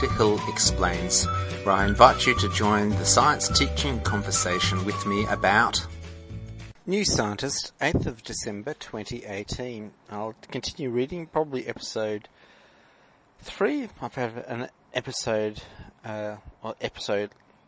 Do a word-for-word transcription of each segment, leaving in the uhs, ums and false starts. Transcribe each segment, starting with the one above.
Doctor Hill Explains, where I invite you to join the science teaching conversation with me about New Scientist, eighth of December twenty eighteen. I'll continue reading, probably episode three. I've had an episode, uh, well, episode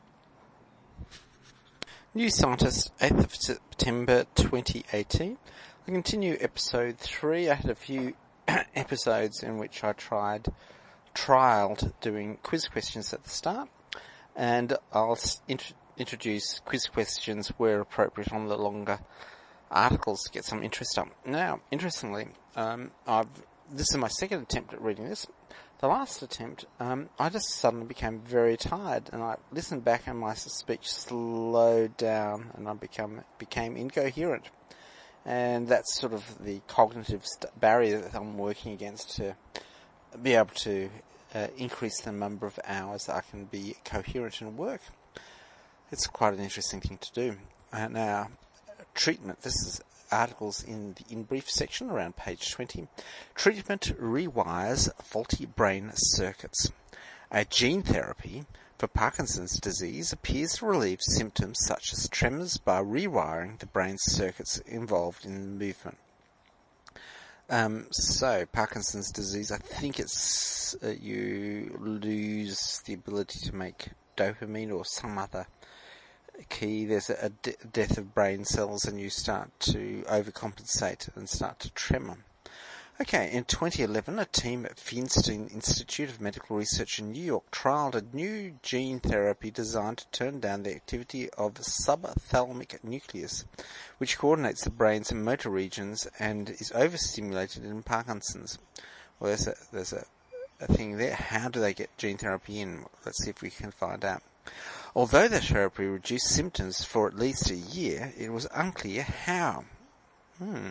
New Scientist, eighth of September twenty eighteen. I'll continue episode three. I had a few episodes in which I tried, trialed doing quiz questions at the start, and I'll int- introduce quiz questions where appropriate on the longer articles to get some interest up. Now, interestingly, um, I've this is my second attempt at reading this. The last attempt, um, I just suddenly became very tired, and I listened back and my speech slowed down, and I become became incoherent. And that's sort of the cognitive st- barrier that I'm working against to be able to uh, increase the number of hours that I can be coherent in work. It's quite an interesting thing to do. Uh, now, treatment. This is articles in the in brief section around page twenty. Treatment rewires faulty brain circuits. A gene therapy for Parkinson's disease appears to relieve symptoms such as tremors by rewiring the brain circuits involved in the movement. Um, so, Parkinson's disease, I think it's uh, you lose the ability to make dopamine or some other key. There's a, a de- death of brain cells and you start to overcompensate and start to tremor. Okay, in twenty eleven, a team at Feinstein Institute of Medical Research in New York trialed a new gene therapy designed to turn down the activity of the subthalamic nucleus, which coordinates the brain's motor regions and is overstimulated in Parkinson's. Well, there's a, there's a, a thing there. How do they get gene therapy in? Let's see if we can find out. Although the therapy reduced symptoms for at least a year, it was unclear how. Hmm.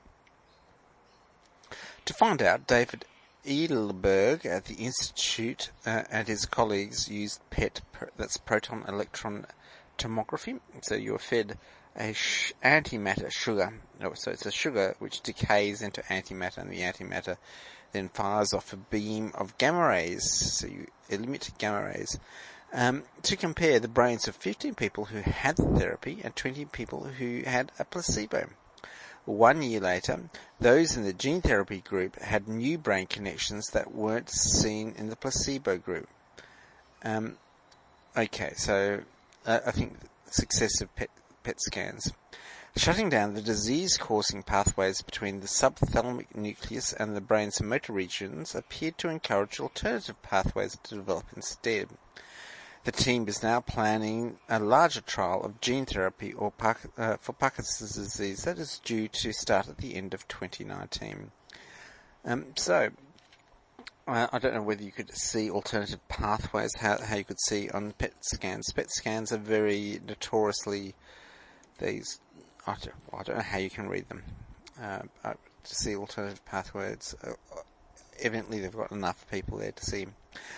To find out, David Edelberg at the Institute uh, and his colleagues used P E T, that's proton electron tomography. So you're fed a sh- antimatter sugar. So it's a sugar which decays into antimatter, and the antimatter then fires off a beam of gamma rays. So you emit gamma rays. Um, to compare the brains of fifteen people who had the therapy and twenty people who had a placebo. One year later, those in the gene therapy group had new brain connections that weren't seen in the placebo group. Um, okay, so uh, I think successive P E T, P E T scans. Shutting down the disease-causing pathways between the subthalamic nucleus and the brain's motor regions appeared to encourage alternative pathways to develop instead. The team is now planning a larger trial of gene therapy or Park, uh, for Parkinson's disease that is due to start at the end of twenty nineteen. Um, so, uh, I don't know whether you could see alternative pathways, how, how you could see on P E T scans. P E T scans are very notoriously, these, I don't, I don't know how you can read them. Uh, uh, to see alternative pathways, uh, evidently they've got enough people there to see them.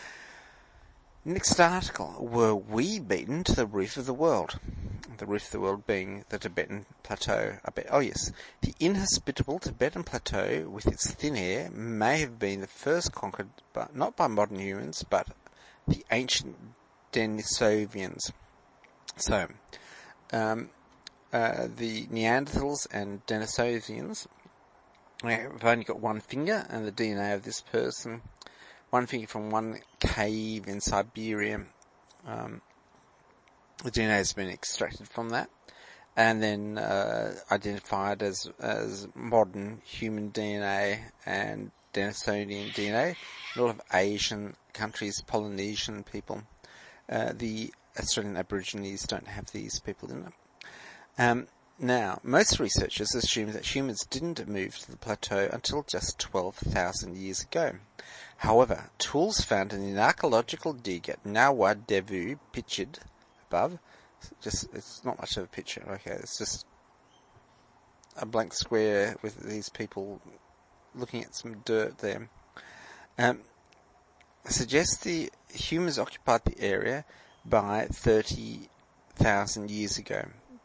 Next article. Were we beaten to the roof of the world? The roof of the world being the Tibetan Plateau. I bet, oh yes. The inhospitable Tibetan Plateau, with its thin air, may have been the first conquered, but not by modern humans, but the ancient Denisovians. So, um, uh, the Neanderthals and Denisovians have only got one finger, and the D N A of this person, one finger from one cave in Siberia. Um, the D N A has been extracted from that, and then uh, identified as as modern human D N A and Denisonian D N A. A lot of Asian countries, Polynesian people. Uh, the Australian Aborigines don't have these people in them. Um, now, most researchers assume that humans didn't move to the plateau until just twelve thousand years ago. However, tools found in the archaeological dig at Nawa Devu, pictured above, just it's not much of a picture, okay, it's just a blank square with these people looking at some dirt there, um, suggests the humans occupied the area by thirty thousand years ago.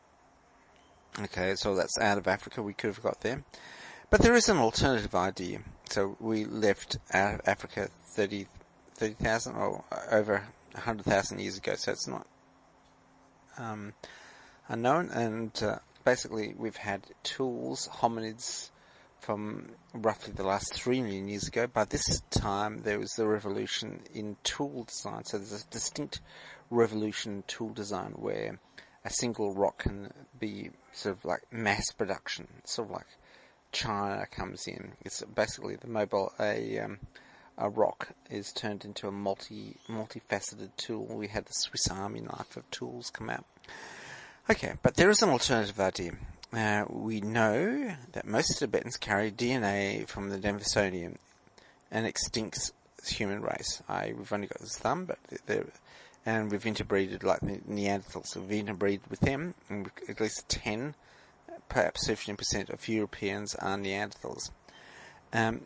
Okay, so that's out of Africa, we could have got there. But there is an alternative idea. So we left out of Africa thirty thirty thousand or over one hundred thousand years ago, so it's not um, unknown. And uh, basically, we've had tools, hominids, from roughly the last three million years ago. By this time, there was the revolution in tool design. So there's a distinct revolution in tool design where a single rock can be sort of like mass production, sort of like China comes in. It's basically the mobile, a, um, a rock is turned into a multi, multifaceted tool. We had the Swiss Army knife of tools come out. Okay, but there is an alternative idea. Uh, we know that most Tibetans carry D N A from the Denisovans, an extinct human race. I, we've only got this thumb, but they're, and we've interbreeded like the Neanderthals. So we've interbreeded with them, and at least ten, perhaps fifteen percent of Europeans are Neanderthals. Um,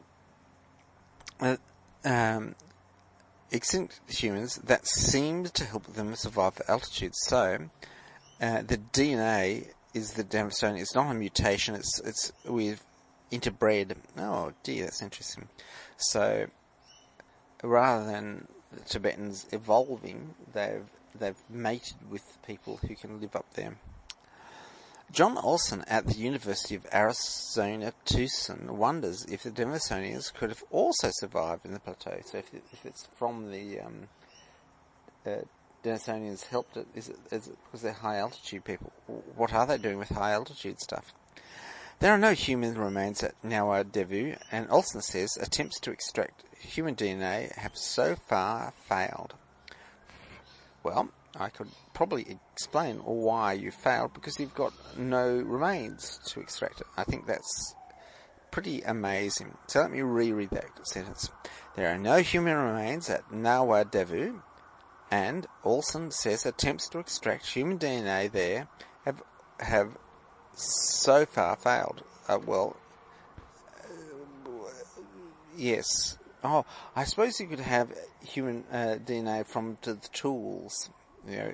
uh, um, extinct humans, that seemed to help them survive at altitude. So uh, the D N A is the Denisovans. It's not a mutation. It's it's we've interbred. Oh dear, that's interesting. So rather than the Tibetans evolving, they've they've mated with people who can live up there. John Olson at the University of Arizona Tucson wonders if the Denisovans could have also survived in the plateau. So if, it, if it's from the um, uh, Denisovans helped it, is it, is it because they're high altitude people? What are they doing with high altitude stuff? There are no human remains at Nawa Devu, and Olson says attempts to extract human D N A have so far failed. Well, I could probably explain why you failed, because you've got no remains to extract it. I think that's pretty amazing. So let me reread that sentence. There are no human remains at Nawa Devu, and Olson says attempts to extract human D N A there have have so far failed. Uh, well, uh, yes. Oh, I suppose you could have human uh, D N A from to the tools, you know.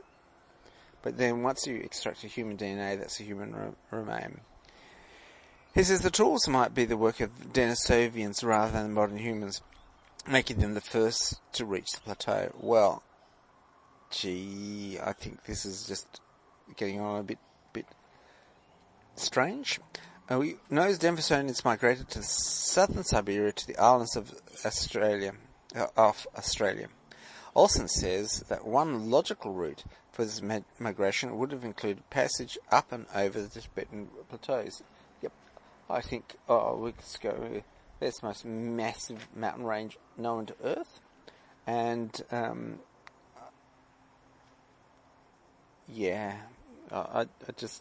But then once you extract a human D N A, that's a human re- remain. He says the tools might be the work of Denisovans rather than modern humans, making them the first to reach the plateau. Well, gee, I think this is just getting on a bit, bit strange. Uh, we know Denisovans migrated to southern Siberia to the islands of Australia. Uh, off Australia. Olson says that one logical route for this ma- migration would have included passage up and over the Tibetan plateaus. Yep, I think. Oh, let's go. There's the most massive mountain range known to Earth, and um, yeah, I, I just.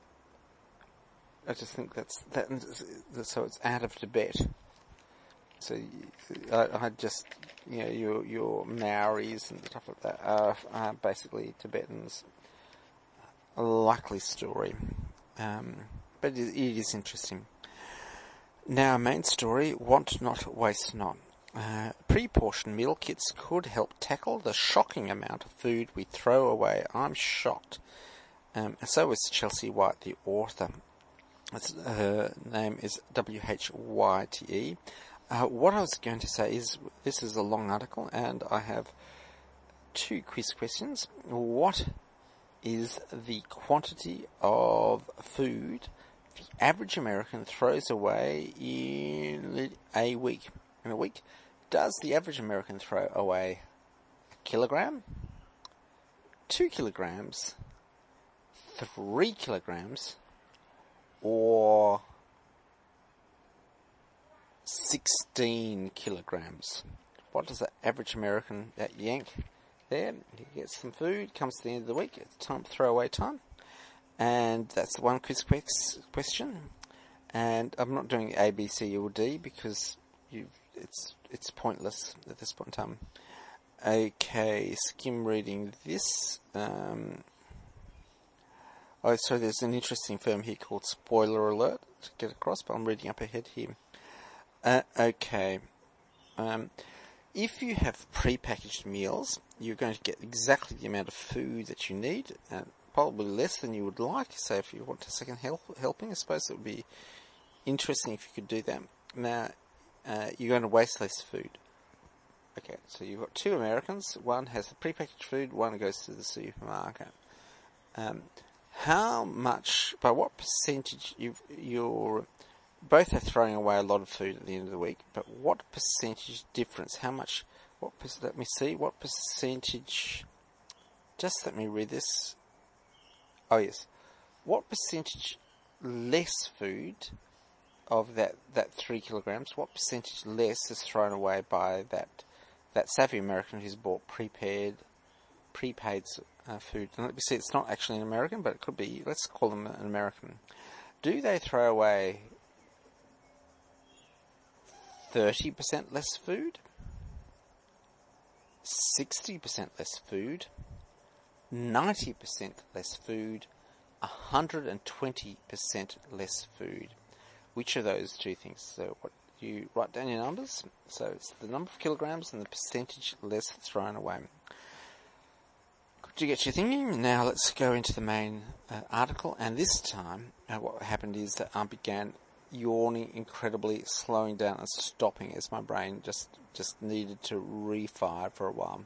I just think that's that. So it's out of Tibet. So I, I just, you know, your your Maoris and stuff like that are, are basically Tibetans. A likely story, um, but it, it is interesting. Now, main story: want not, waste not. Uh, pre-portioned meal kits could help tackle the shocking amount of food we throw away. I'm shocked, um, and so is Chelsea White, the author. It's, her name is W H Y T E. Uh, what I was going to say is, this is a long article, and I have two quiz questions. What is the quantity of food the average American throws away in a week? In a week, does the average American throw away a kilogram, two kilograms, three kilograms, or sixteen kilograms? What does the average American, that yank there, he gets some food, comes to the end of the week, it's time to throw away time. And that's the one quiz question. And I'm not doing A, B, C, or D because you've, it's it's pointless at this point in time. Okay, skim reading this. Um, Oh, so there's an interesting firm here called Spoiler Alert to get across, but I'm reading up ahead here. Uh, okay. Um, if you have pre-packaged meals, you're going to get exactly the amount of food that you need, and probably less than you would like. So if you want a second help, helping, I suppose it would be interesting if you could do that. Now, uh, you're going to waste less food. Okay, so you've got two Americans. One has the prepackaged food, one goes to the supermarket. Um, how much, by what percentage, you've, you're, both are throwing away a lot of food at the end of the week, but what percentage difference, how much, what, let me see, what percentage, just let me read this. Oh yes, what percentage less food of that, that three kilograms, what percentage less is thrown away by that, that savvy American who's bought prepared, prepaid uh, food? And let me see, it's not actually an American, but it could be, let's call them an American. Do they throw away thirty percent less food? sixty percent less food? ninety percent less food? one hundred twenty percent less food? Which of those two things? So what you write down your numbers. So it's the number of kilograms and the percentage less thrown away. Good to get you thinking. Now let's go into the main uh, article. And this time, uh, what happened is that I began yawning incredibly, slowing down and stopping as my brain just just needed to refire for a while.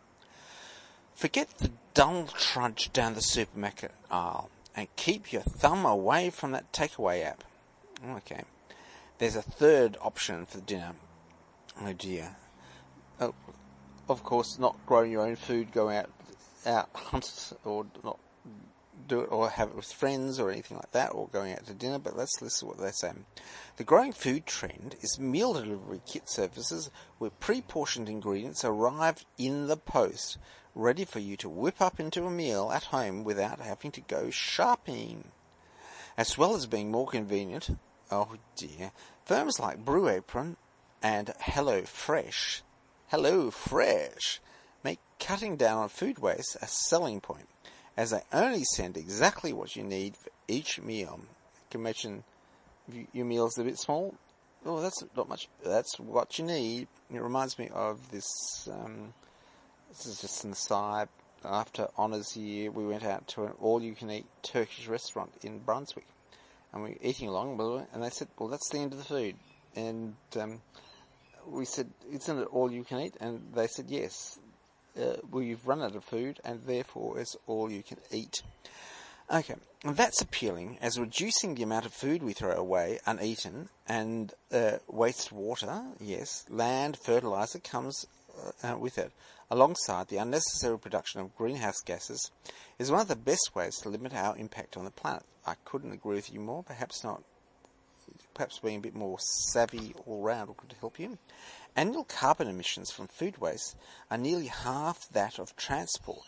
Forget the dull trudge down the supermarket aisle and keep your thumb away from that takeaway app. Okay. There's a third option for dinner. Oh dear. Oh, of course, not growing your own food, going out, out hunt or not do it or have it with friends or anything like that, or going out to dinner, but let's listen to what they say. The growing food trend is meal delivery kit services where pre-portioned ingredients arrive in the post, ready for you to whip up into a meal at home without having to go shopping. As well as being more convenient, oh dear, firms like Brew Apron and Hello Fresh, Hello Fresh, make cutting down on food waste a selling point, as they only send exactly what you need for each meal. You can imagine if your meal's a bit small, oh, that's not much, that's what you need. It reminds me of this, um, this is just an aside. After Honours Year, we went out to an all-you-can-eat Turkish restaurant in Brunswick. And we were eating along, and they said, well, that's the end of the food. And um, we said, isn't it all you can eat? And they said, yes. Uh, well, you've run out of food, and therefore it's all you can eat. Okay, and that's appealing, as reducing the amount of food we throw away uneaten and uh, waste water, yes, land, fertilizer comes uh, with it, alongside the unnecessary production of greenhouse gases, is one of the best ways to limit our impact on the planet. I couldn't agree with you more. Perhaps not. Perhaps being a bit more savvy all round could help you. Annual carbon emissions from food waste are nearly half that of transport.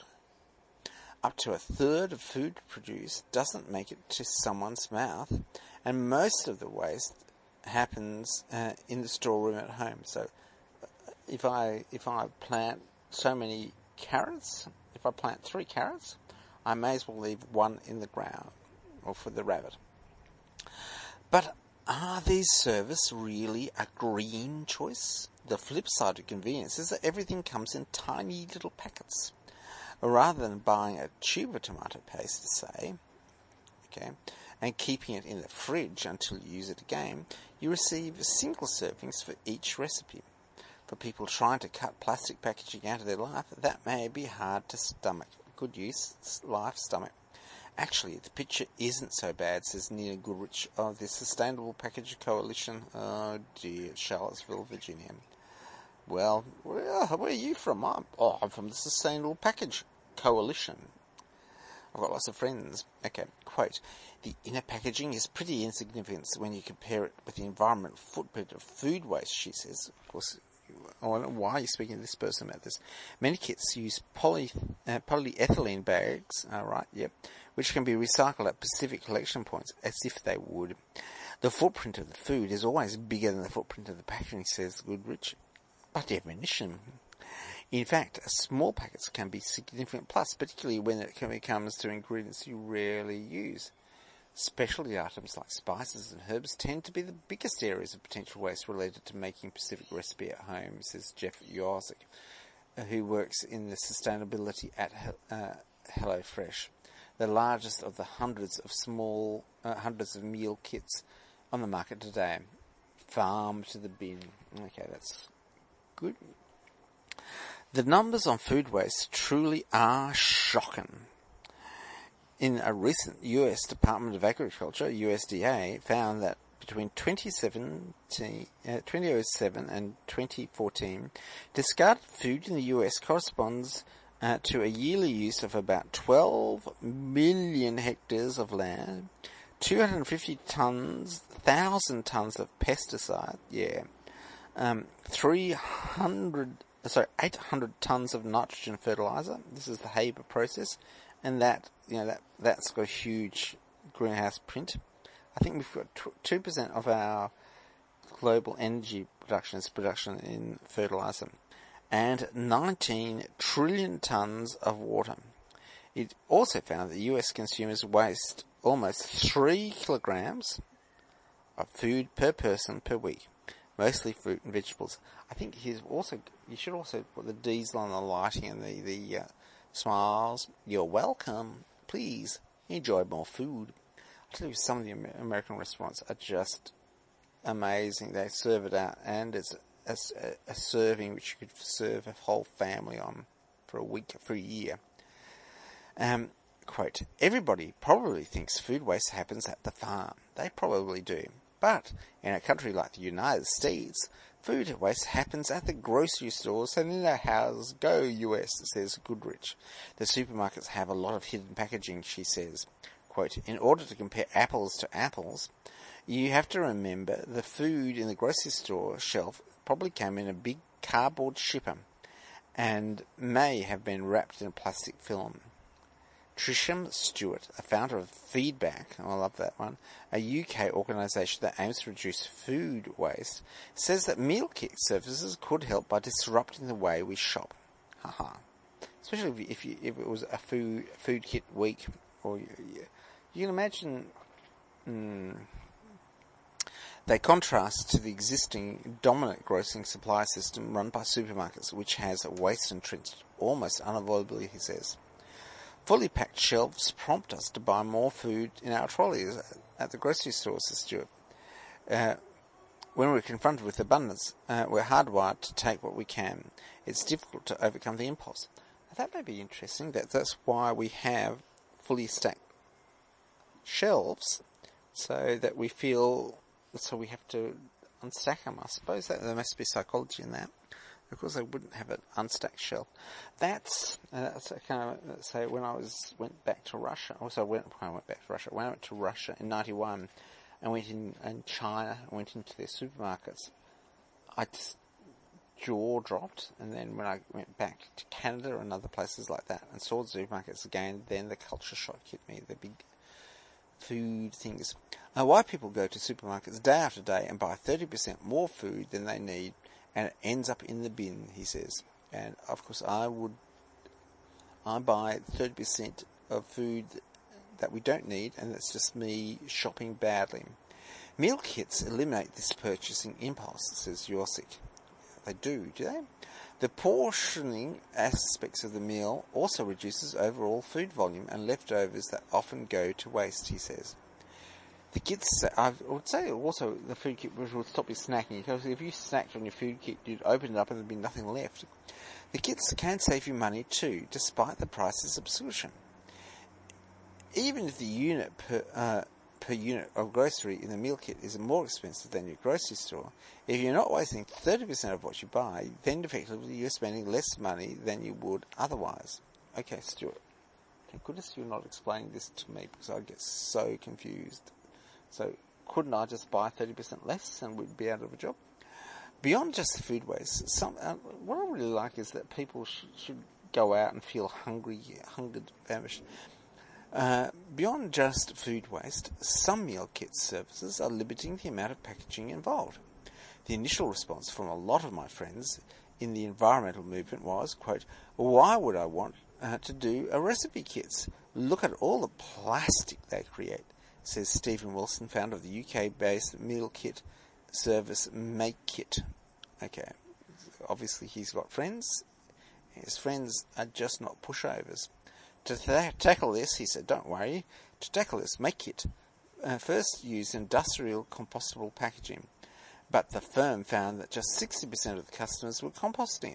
Up to a third of food produced doesn't make it to someone's mouth, and most of the waste happens uh, in the storeroom at home. So, if I if I plant so many carrots, if I plant three carrots, I may as well leave one in the ground, or for the rabbit. But are these services really a green choice? The flip side of convenience is that everything comes in tiny little packets. Rather than buying a tube of tomato paste, say, okay, and keeping it in the fridge until you use it again, you receive single servings for each recipe. For people trying to cut plastic packaging out of their life, that may be hard to stomach. Good use, life, stomach. Actually, the picture isn't so bad, says Nina Goodrich of the Sustainable Package Coalition. Oh dear, Charlottesville, Virginia. Well, where, where are you from? I'm, oh, I'm from the Sustainable Package Coalition. I've got lots of friends. Okay, quote, the inner packaging is pretty insignificant when you compare it with the environmental footprint of food waste, she says. Of course, I don't know why you're speaking to this person about this. Many kits use poly, uh, polyethylene bags, all right, yep, which can be recycled at specific collection points, as if they would. The footprint of the food is always bigger than the footprint of the packaging, says Goodrich. By definition. In fact, small packets can be significant plus, particularly when it comes to ingredients you rarely use. Specialty items like spices and herbs tend to be the biggest areas of potential waste related to making a specific recipe at home, says Jeff Yozik, who works in the sustainability at uh, HelloFresh, the largest of the hundreds of small, uh, hundreds of meal kits on the market today. Farm to the bin. Okay, that's good. The numbers on food waste truly are shocking. In a recent U S Department of Agriculture, U S D A, found that between twenty seventeen, uh, twenty oh seven and twenty fourteen, discarded food in the U S corresponds uh, to a yearly use of about twelve million hectares of land, two hundred fifty tons, thousand tons of pesticide, yeah, um, three hundred, sorry, eight hundred tons of nitrogen fertilizer. This is the Haber process, and that, you know, that that's got a huge greenhouse print. I think we've got two percent of our global energy production is production in fertilizer, and nineteen trillion tons of water. It also found that U S consumers waste almost three kilograms of food per person per week, mostly fruit and vegetables. I think he's also, you should also put the diesel on the lighting and the, the uh, smiles. You're welcome. Please enjoy more food. I tell you, some of the American restaurants are just amazing. They serve it out, and it's a, a, a serving which you could serve a whole family on for a week, for a year. Um, quote, everybody probably thinks food waste happens at the farm. They probably do. But in a country like the United States, food waste happens at the grocery stores and in our houses. Go U S, says Goodrich. The supermarkets have a lot of hidden packaging, she says. Quote, in order to compare apples to apples, you have to remember the food in the grocery store shelf probably came in a big cardboard shipper and may have been wrapped in a plastic film. Trisham Stewart, a founder of Feedback, I love that one, a U K organisation that aims to reduce food waste, says that meal kit services could help by disrupting the way we shop. Haha. Especially if, you, if it was a food food kit week, or you, you, you can imagine. Hmm, they contrast to the existing dominant grocery supply system run by supermarkets, which has waste entrenched almost unavoidably, he says. Fully packed shelves prompt us to buy more food in our trolleys at the grocery store, says Stewart. Uh, when we're confronted with abundance, uh, we're hardwired to take what we can. It's difficult to overcome the impulse. Now, that may be interesting. That that's why we have fully stacked shelves, so that we feel, so we have to unstack them. I suppose that there must be psychology in that. Of course, I wouldn't have an unstacked shelf. That's, uh, that's kind of, so when I was went back to Russia, also went, when I went back to Russia, when I went to Russia in ninety-one, and went in, in China, I went into their supermarkets, I just jaw dropped, and then when I went back to Canada and other places like that, and saw the supermarkets again, then the culture shock hit me, the big food things. Uh, why people go to supermarkets day after day and buy thirty percent more food than they need, and it ends up in the bin, he says. And of course, I would, I buy thirty percent of food that we don't need, and that's just me shopping badly. Meal kits eliminate this purchasing impulse, says Yorsic. They do, do they? The portioning aspects of the meal also reduces overall food volume and leftovers that often go to waste, he says. The kits, I would say also the food kit will stop you snacking, because if you snacked on your food kit, you'd open it up and there'd be nothing left. The kits can save you money too, despite the price's obsession. Even if the unit per, uh, per unit of grocery in the meal kit is more expensive than your grocery store, if you're not wasting thirty percent of what you buy, then effectively you're spending less money than you would otherwise. Okay, Stuart. Thank goodness you're not explaining this to me, because I'd get so confused. So, couldn't I just buy thirty percent less and we'd be out of a job? Beyond just the food waste, some, uh, what I really like is that people sh- should go out and feel hungry, hungered, famished. Uh, beyond just food waste, some meal kit services are limiting the amount of packaging involved. The initial response from a lot of my friends in the environmental movement was, quote, why would I want uh, to do a recipe kits? Look at all the plastic they create, says Stephen Wilson, founder of the U K-based meal kit service MakeKit. Okay, obviously he's got friends. His friends are just not pushovers. To th- tackle this, he said, don't worry, to tackle this, MakeKit uh, first used industrial compostable packaging, but the firm found that just sixty percent of the customers were composting it.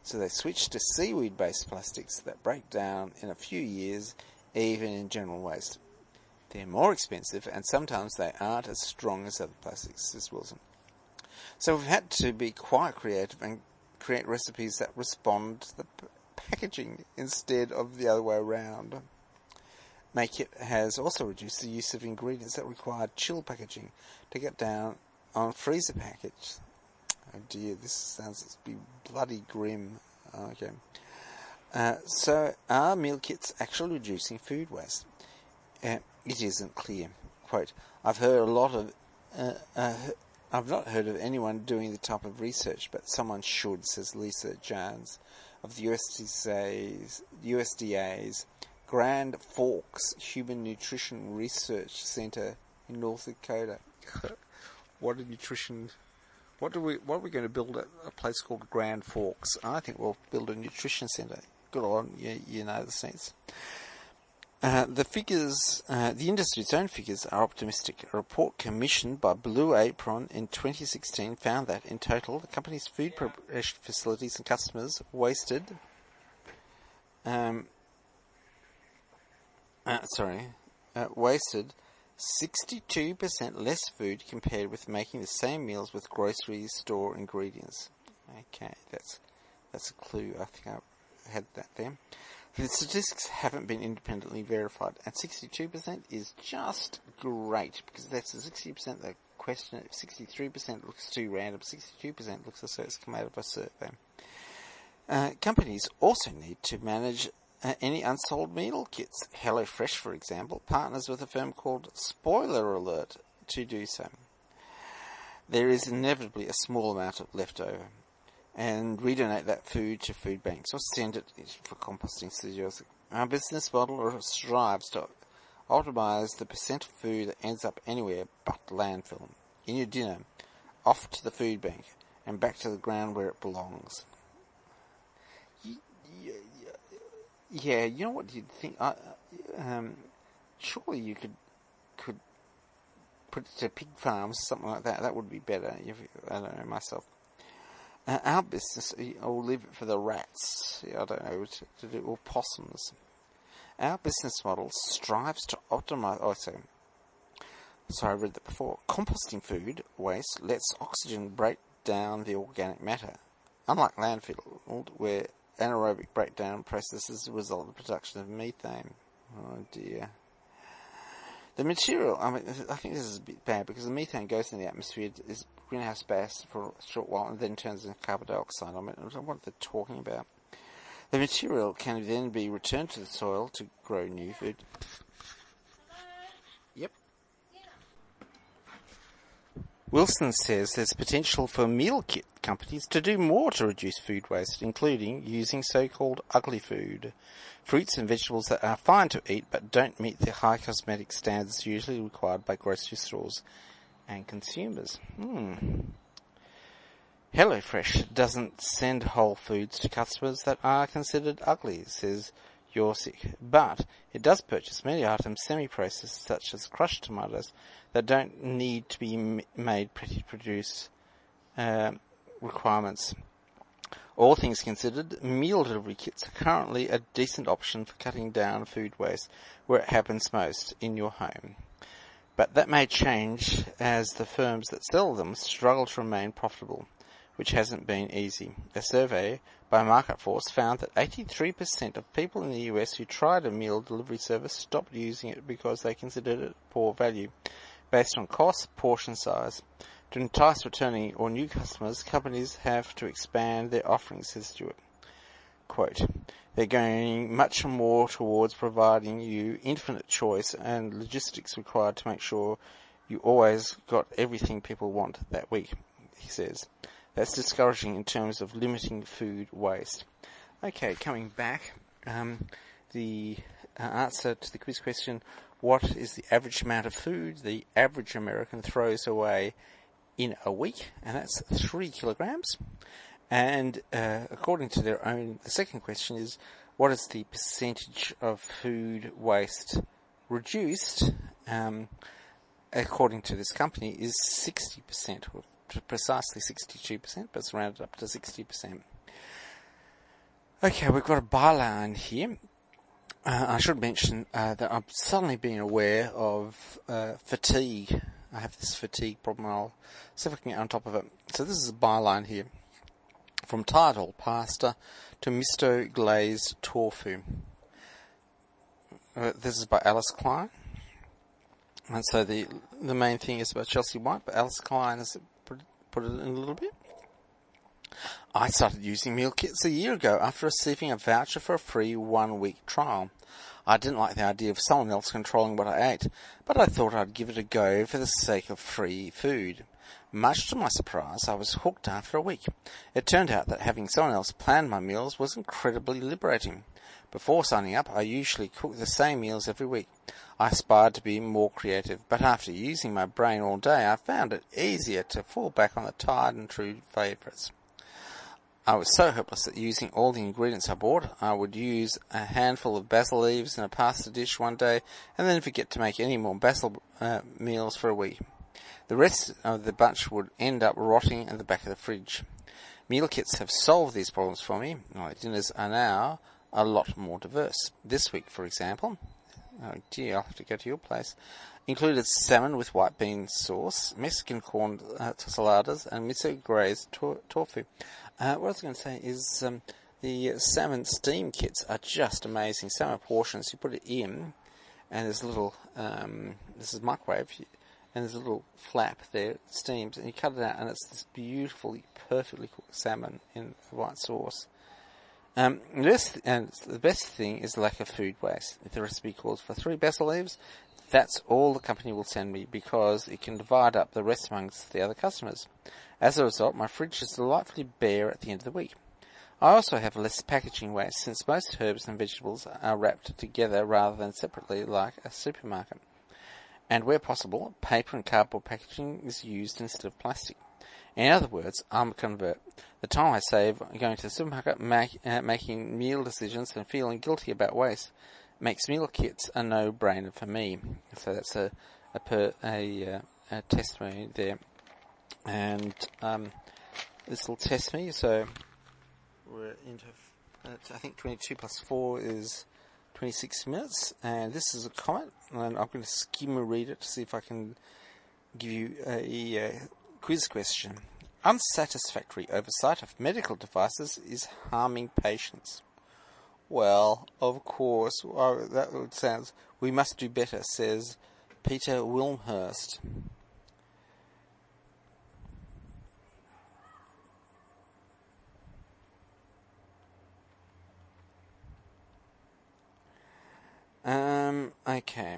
So they switched to seaweed-based plastics that break down in a few years, even in general waste. They're more expensive, and sometimes they aren't as strong as other plastics, says Wilson. So we've had to be quite creative and create recipes that respond to the p- packaging instead of the other way around. Make It has also reduced the use of ingredients that require chill packaging to get down on freezer package. Oh dear, this sounds to be bloody grim. Okay. Uh, so, are meal kits actually reducing food waste? Uh, it isn't clear. Quote, I've heard a lot of... Uh, uh, I've not heard of anyone doing the type of research, but someone should, says Lisa Jones of the U S D A's, U S D A's Grand Forks Human Nutrition Research Center in North Dakota. What a nutrition... What do we? What are we going to build at a place called Grand Forks? I think we'll build a nutrition centre. Good on you, you know the sense. Uh, the figures, uh, the industry's own figures, are optimistic. A report commissioned by Blue Apron in twenty sixteen found that, in total, the company's food preparation facilities and customers wasted. Um, uh, sorry, uh, wasted. sixty-two percent less food compared with making the same meals with grocery store ingredients. Okay, that's that's a clue. I think I had that there. The statistics haven't been independently verified, and sixty-two percent is just great, because that's the sixty percent that question. sixty-three percent looks too random, sixty-two percent looks as though it's come out of a survey. Uh, companies also need to manage Uh, any unsold meal kits. HelloFresh, for example, partners with a firm called Spoiler Alert to do so. There is inevitably a small amount of leftover, and we donate that food to food banks or send it for composting studios. Our business model strives to optimize the percent of food that ends up anywhere but landfill, in your dinner, off to the food bank, and back to the ground where it belongs. Yeah, you know what you'd think? Uh, um, surely you could could put it to pig farms, something like that. That would be better. If, I don't know myself. Uh, our business, I'll leave it for the rats. I don't know to, to do or possums. Our business model strives to optimize. Oh, sorry. Sorry, I read that before. Composting food waste lets oxygen break down the organic matter, unlike landfill, where anaerobic breakdown processes the result of the production of methane. Oh dear. The material, I mean, I think this is a bit bad, because the methane goes in the atmosphere, is greenhouse gas for a short while, and then turns into carbon dioxide. I mean, I don't know what they're talking about. The material can then be returned to the soil to grow new food. Yep. Wilson says there's potential for meal kit companies to do more to reduce food waste, including using so-called ugly food, fruits and vegetables that are fine to eat but don't meet the high cosmetic standards usually required by grocery stores and consumers. Hmm. HelloFresh doesn't send whole foods to customers that are considered ugly, says Yorsick, but it does purchase many items semi-processed, such as crushed tomatoes, that don't need to be m- made pretty produce uh, requirements. All things considered, meal delivery kits are currently a decent option for cutting down food waste where it happens most, in your home. But that may change as the firms that sell them struggle to remain profitable, which hasn't been easy. A survey by MarketForce found that eighty-three percent of people in the U S who tried a meal delivery service stopped using it because they considered it poor value, based on cost, portion size. To entice returning or new customers, companies have to expand their offerings, says Stewart. Quote, they're going much more towards providing you infinite choice and logistics required to make sure you always got everything people want that week, he says. That's discouraging in terms of limiting food waste. Okay, coming back, um, the uh, answer to the quiz question, what is the average amount of food the average American throws away in a week? And that's three kilograms. And uh, according to their own, the second question is, what is the percentage of food waste reduced? Um, according to this company, is sixty percent, or precisely sixty-two percent, but it's rounded up to sixty percent. Okay, we've got a byline here. Uh, I should mention uh, that I'm suddenly being aware of uh, fatigue. I have this fatigue problem. I'll see if I can get on top of it. So this is a byline here. From title, pasta, to misto glazed tofu. Uh, this is by Alice Klein. And so the the main thing is about Chelsea White, but Alice Klein has put, put it in a little bit. I started using meal kits a year ago after receiving a voucher for a free one-week trial. I didn't like the idea of someone else controlling what I ate, but I thought I'd give it a go for the sake of free food. Much to my surprise, I was hooked after a week. It turned out that having someone else plan my meals was incredibly liberating. Before signing up, I usually cooked the same meals every week. I aspired to be more creative, but after using my brain all day, I found it easier to fall back on the tried and true favourites. I was so hopeless at using all the ingredients I bought. I would use a handful of basil leaves in a pasta dish one day, and then forget to make any more basil uh, meals for a week. The rest of the bunch would end up rotting in the back of the fridge. Meal kits have solved these problems for me. My dinners are now a lot more diverse. This week, for example, oh dear, I'll have to go to your place, included salmon with white bean sauce, Mexican corn uh, tostadas, and miso glazed to- tofu. Uh, what I was going to say is um, the salmon steam kits are just amazing. Salmon portions, you put it in, and there's a little, um, this is microwave, and there's a little flap there, it steams, and you cut it out, and it's this beautifully, perfectly cooked salmon in white sauce. Um, the best, and the best thing is the lack of food waste. If the recipe calls for three basil leaves, that's all the company will send me because it can divide up the rest amongst the other customers. As a result, my fridge is delightfully bare at the end of the week. I also have less packaging waste since most herbs and vegetables are wrapped together rather than separately like a supermarket. And where possible, paper and cardboard packaging is used instead of plastic. In other words, I'm a convert. The time I save going to the supermarket, make, uh, making meal decisions and feeling guilty about waste makes meal kits a no-brainer for me. So that's a a, per, a, uh, a testimony there. And um, this will test me. So we're into, uh, I think twenty-two plus four is twenty-six minutes. And this is a comment, and I'm going to skim read it to see if I can give you a, a quiz question. Unsatisfactory oversight of medical devices is harming patients. Well, of course, oh, that sounds, we must do better, says Peter Wilmhurst. Um, okay.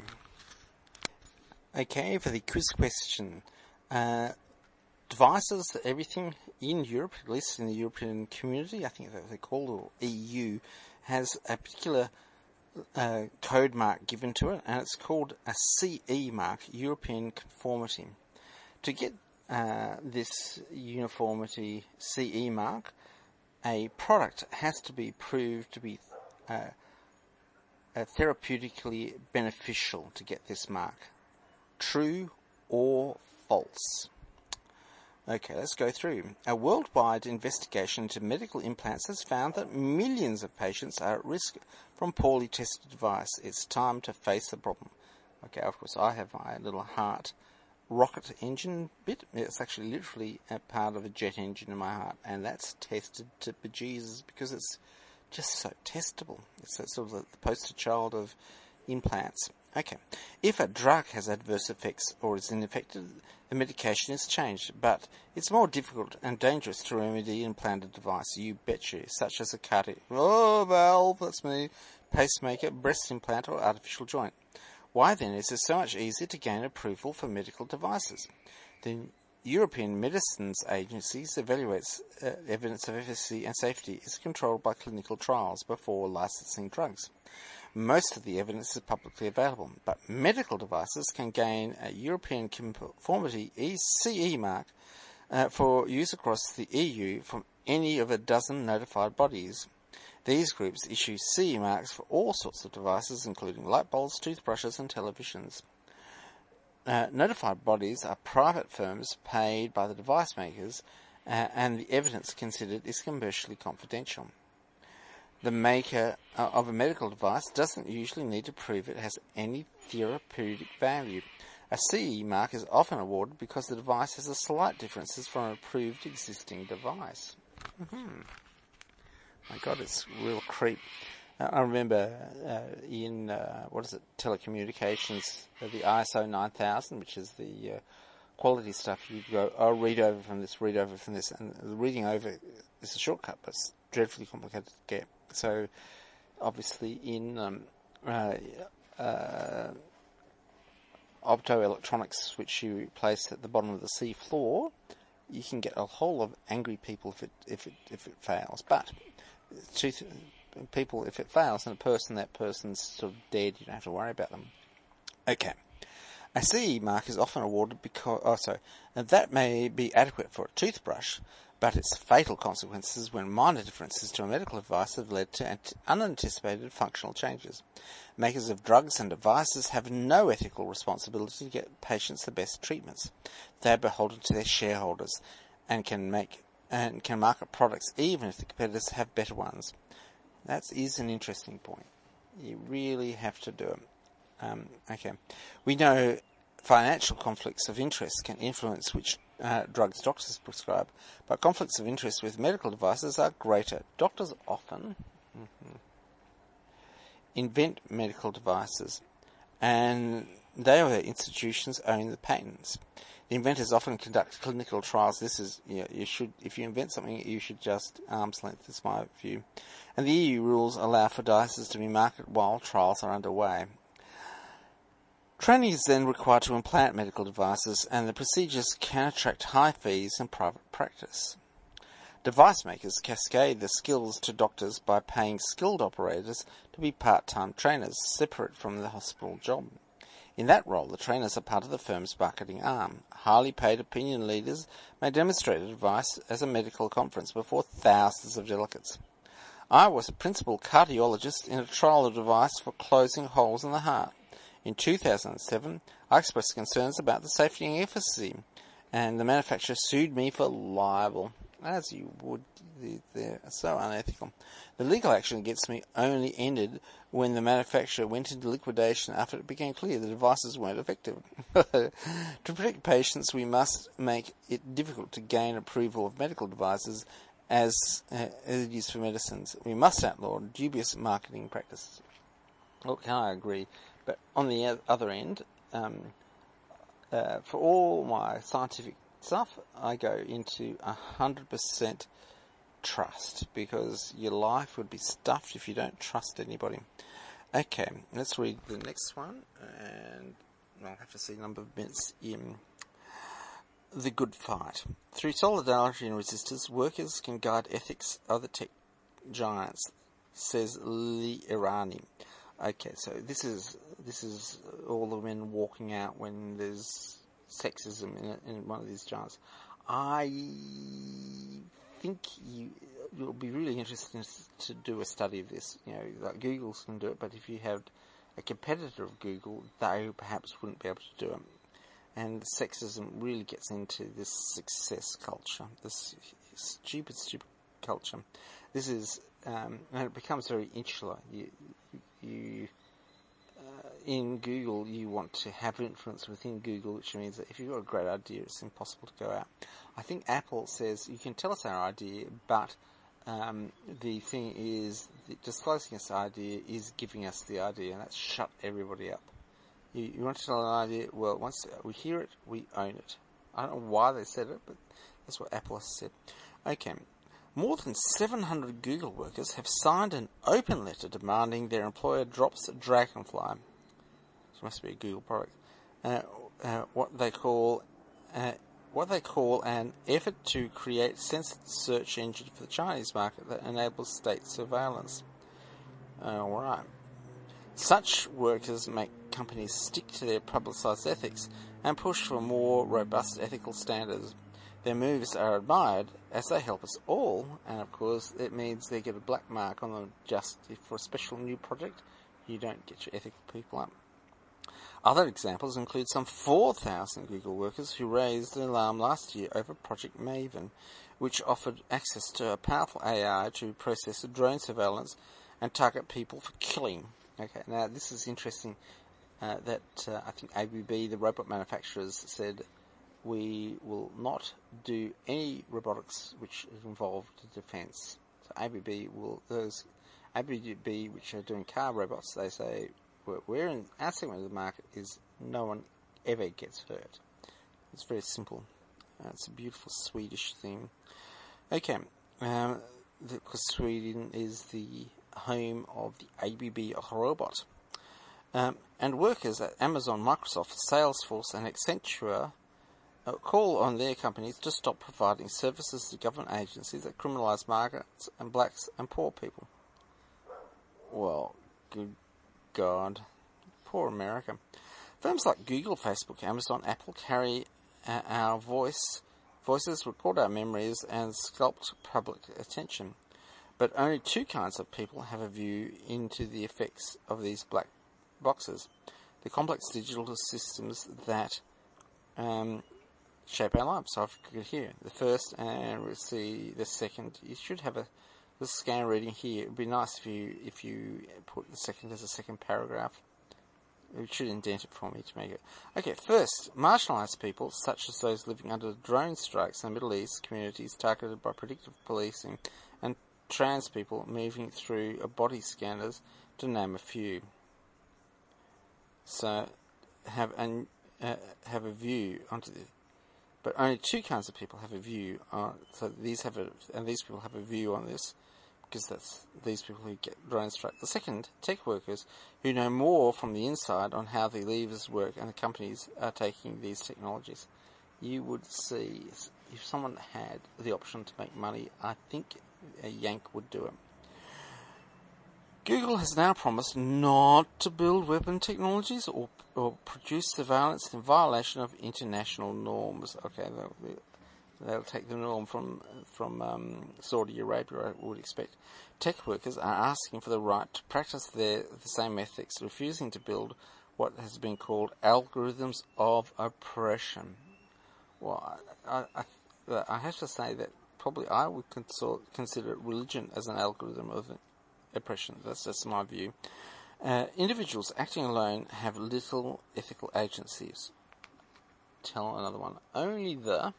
Okay, for the quiz question. Uh, devices, everything in Europe, at least in the European community, I think that they call it, or E U, has a particular uh, code mark given to it, and it's called a C E mark, European Conformity. To get uh, this uniformity C E mark, a product has to be proved to be uh, uh, therapeutically beneficial to get this mark. True or false? Okay, let's go through. A worldwide investigation into medical implants has found that millions of patients are at risk from poorly tested device. It's time to face the problem. Okay, of course, I have my little heart rocket engine bit. It's actually literally a part of a jet engine in my heart, and that's tested to bejesus because it's just so testable. It's sort of the poster child of implants. Okay, if a drug has adverse effects or is ineffective, the medication is changed, but it's more difficult and dangerous to remedy an implanted device, you betcha, such as a cardiac oh, valve, that's me, pacemaker, breast implant, or artificial joint. Why then is it so much easier to gain approval for medical devices? The European Medicines Agency evaluates uh, evidence of efficacy and safety is controlled by clinical trials before licensing drugs. Most of the evidence is publicly available, but medical devices can gain a European Conformity C E mark uh, for use across the E U from any of a dozen notified bodies. These groups issue C E marks for all sorts of devices, including light bulbs, toothbrushes, and televisions. Uh, notified bodies are private firms paid by the device makers, uh, and the evidence considered is commercially confidential. The maker uh, of a medical device doesn't usually need to prove it has any therapeutic value. A C E mark is often awarded because the device has a slight differences from an approved existing device. Mm-hmm. My God, it's real creep. Uh, I remember uh, in, uh, what is it, telecommunications, uh, the I S O nine thousand, which is the uh, quality stuff. You go, oh, read over from this, read over from this, and the reading over is a shortcut, but it's dreadfully complicated to get. So, obviously, in um, uh, uh, optoelectronics, which you place at the bottom of the sea floor, you can get a whole lot of angry people if it if it if it fails. But two th- people, if it fails, and a person, that person's sort of dead. You don't have to worry about them. Okay. A C E mark is often awarded because, oh, sorry, and that may be adequate for a toothbrush, but its fatal consequences when minor differences to a medical device have led to unanticipated functional changes. Makers of drugs and devices have no ethical responsibility to get patients the best treatments. They are beholden to their shareholders and can make and can market products even if the competitors have better ones. That is an interesting point. You really have to do it. Um, okay. We know financial conflicts of interest can influence which uh, drugs doctors prescribe, but conflicts of interest with medical devices are greater. Doctors often mm-hmm, invent medical devices, and they or their institutions own the patents. The inventors often conduct clinical trials. This is, you know, you should, if you invent something, you should just arm's length, is my view. And the E U rules allow for devices to be marketed while trials are underway. Training is then required to implant medical devices, and the procedures can attract high fees and private practice. Device makers cascade the skills to doctors by paying skilled operators to be part-time trainers, separate from the hospital job. In that role, the trainers are part of the firm's marketing arm. Highly paid opinion leaders may demonstrate a device as a medical conference before thousands of delegates. I was a principal cardiologist in a trial of a device for closing holes in the heart. In two thousand seven, I expressed concerns about the safety and efficacy, and the manufacturer sued me for libel. As you would, they're so unethical. The legal action against me only ended when the manufacturer went into liquidation after it became clear the devices weren't effective. To protect patients, we must make it difficult to gain approval of medical devices as, uh, as it is for medicines. We must outlaw dubious marketing practices. Look, I agree. But on the other end, um, uh, for all my scientific stuff, I go into one hundred percent trust, because your life would be stuffed if you don't trust anybody. Okay, let's read the next one, and I'll have to see a number of minutes in. The Good Fight. Through solidarity and resistance, workers can guide ethics of the tech giants, says Lee Irani. Okay, so this is this is all the men walking out when there's sexism in, in one of these giants. I think you you'll be really interested to do a study of this. You know, like Google's can do it, but if you have a competitor of Google, they perhaps wouldn't be able to do it. And sexism really gets into this success culture, this stupid, stupid culture. This is, um, and it becomes very insular. You, you, uh, in Google, you want to have influence within Google, which means that if you've got a great idea, it's impossible to go out. I think Apple says, you can tell us our idea, but um, the thing is, that disclosing this idea is giving us the idea, and that's shut everybody up. You, you want to tell an idea, well, once we hear it, we own it. I don't know why they said it, but that's what Apple has said. Okay. More than seven hundred Google workers have signed an open letter demanding their employer drops Dragonfly. This must be a Google product. Uh, uh, what they call uh, what they call an effort to create censored search engine for the Chinese market that enables state surveillance. All right. Such workers make companies stick to their publicised ethics and push for more robust ethical standards. Their moves are admired as they help us all, and of course it means they get a black mark on them just if for a special new project you don't get your ethical people up. Other examples include some four thousand Google workers who raised an alarm last year over Project Maven, which offered access to a powerful A I to process drone surveillance and target people for killing. Okay, now this is interesting uh, that uh, I think A B B, the robot manufacturers, said we will not do any robotics which involve defence. So A B B will, those A B B which are doing car robots, they say we're, we're in our segment of the market is no one ever gets hurt. It's very simple. Uh, it's a beautiful Swedish thing. Okay, um, because Sweden is the home of the A B B robot. Um, and workers at Amazon, Microsoft, Salesforce and Accenture uh, call on their companies to stop providing services to government agencies that criminalise migrants and blacks and poor people. Well, good God. Poor America. Firms like Google, Facebook, Amazon, Apple carry uh, our voice, voices, record our memories and sculpt public attention. But only two kinds of people have a view into the effects of these black boxes. The complex digital systems that um, shape our lives. So I've got here the first, and we'll see the second. You should have a the scan reading here. It would be nice if you if you put the second as a second paragraph. It should indent it for me to make it. Okay, first, marginalised people, such as those living under drone strikes in the Middle East, communities targeted by predictive policing, and trans people moving through a body scanners, to name a few. So, have an, uh, have a view onto the, but only two kinds of people have a view on. So these have a, and these people have a view on this, because that's these people who get drone struck. The second, tech workers who know more from the inside on how the levers work and the companies are taking these technologies. You would see, if someone had the option to make money, I think a yank would do it. Google has now promised not to build weapon technologies or, or produce surveillance in violation of international norms. Okay, they'll, they'll take the norm from from um, Saudi Arabia, I would expect. Tech workers are asking for the right to practice their the same ethics, refusing to build what has been called algorithms of oppression. Well, I, I, I have to say that probably I would consort, consider religion as an algorithm of oppression. That's just my view. Uh, individuals acting alone have little ethical agencies. Tell another one. Only the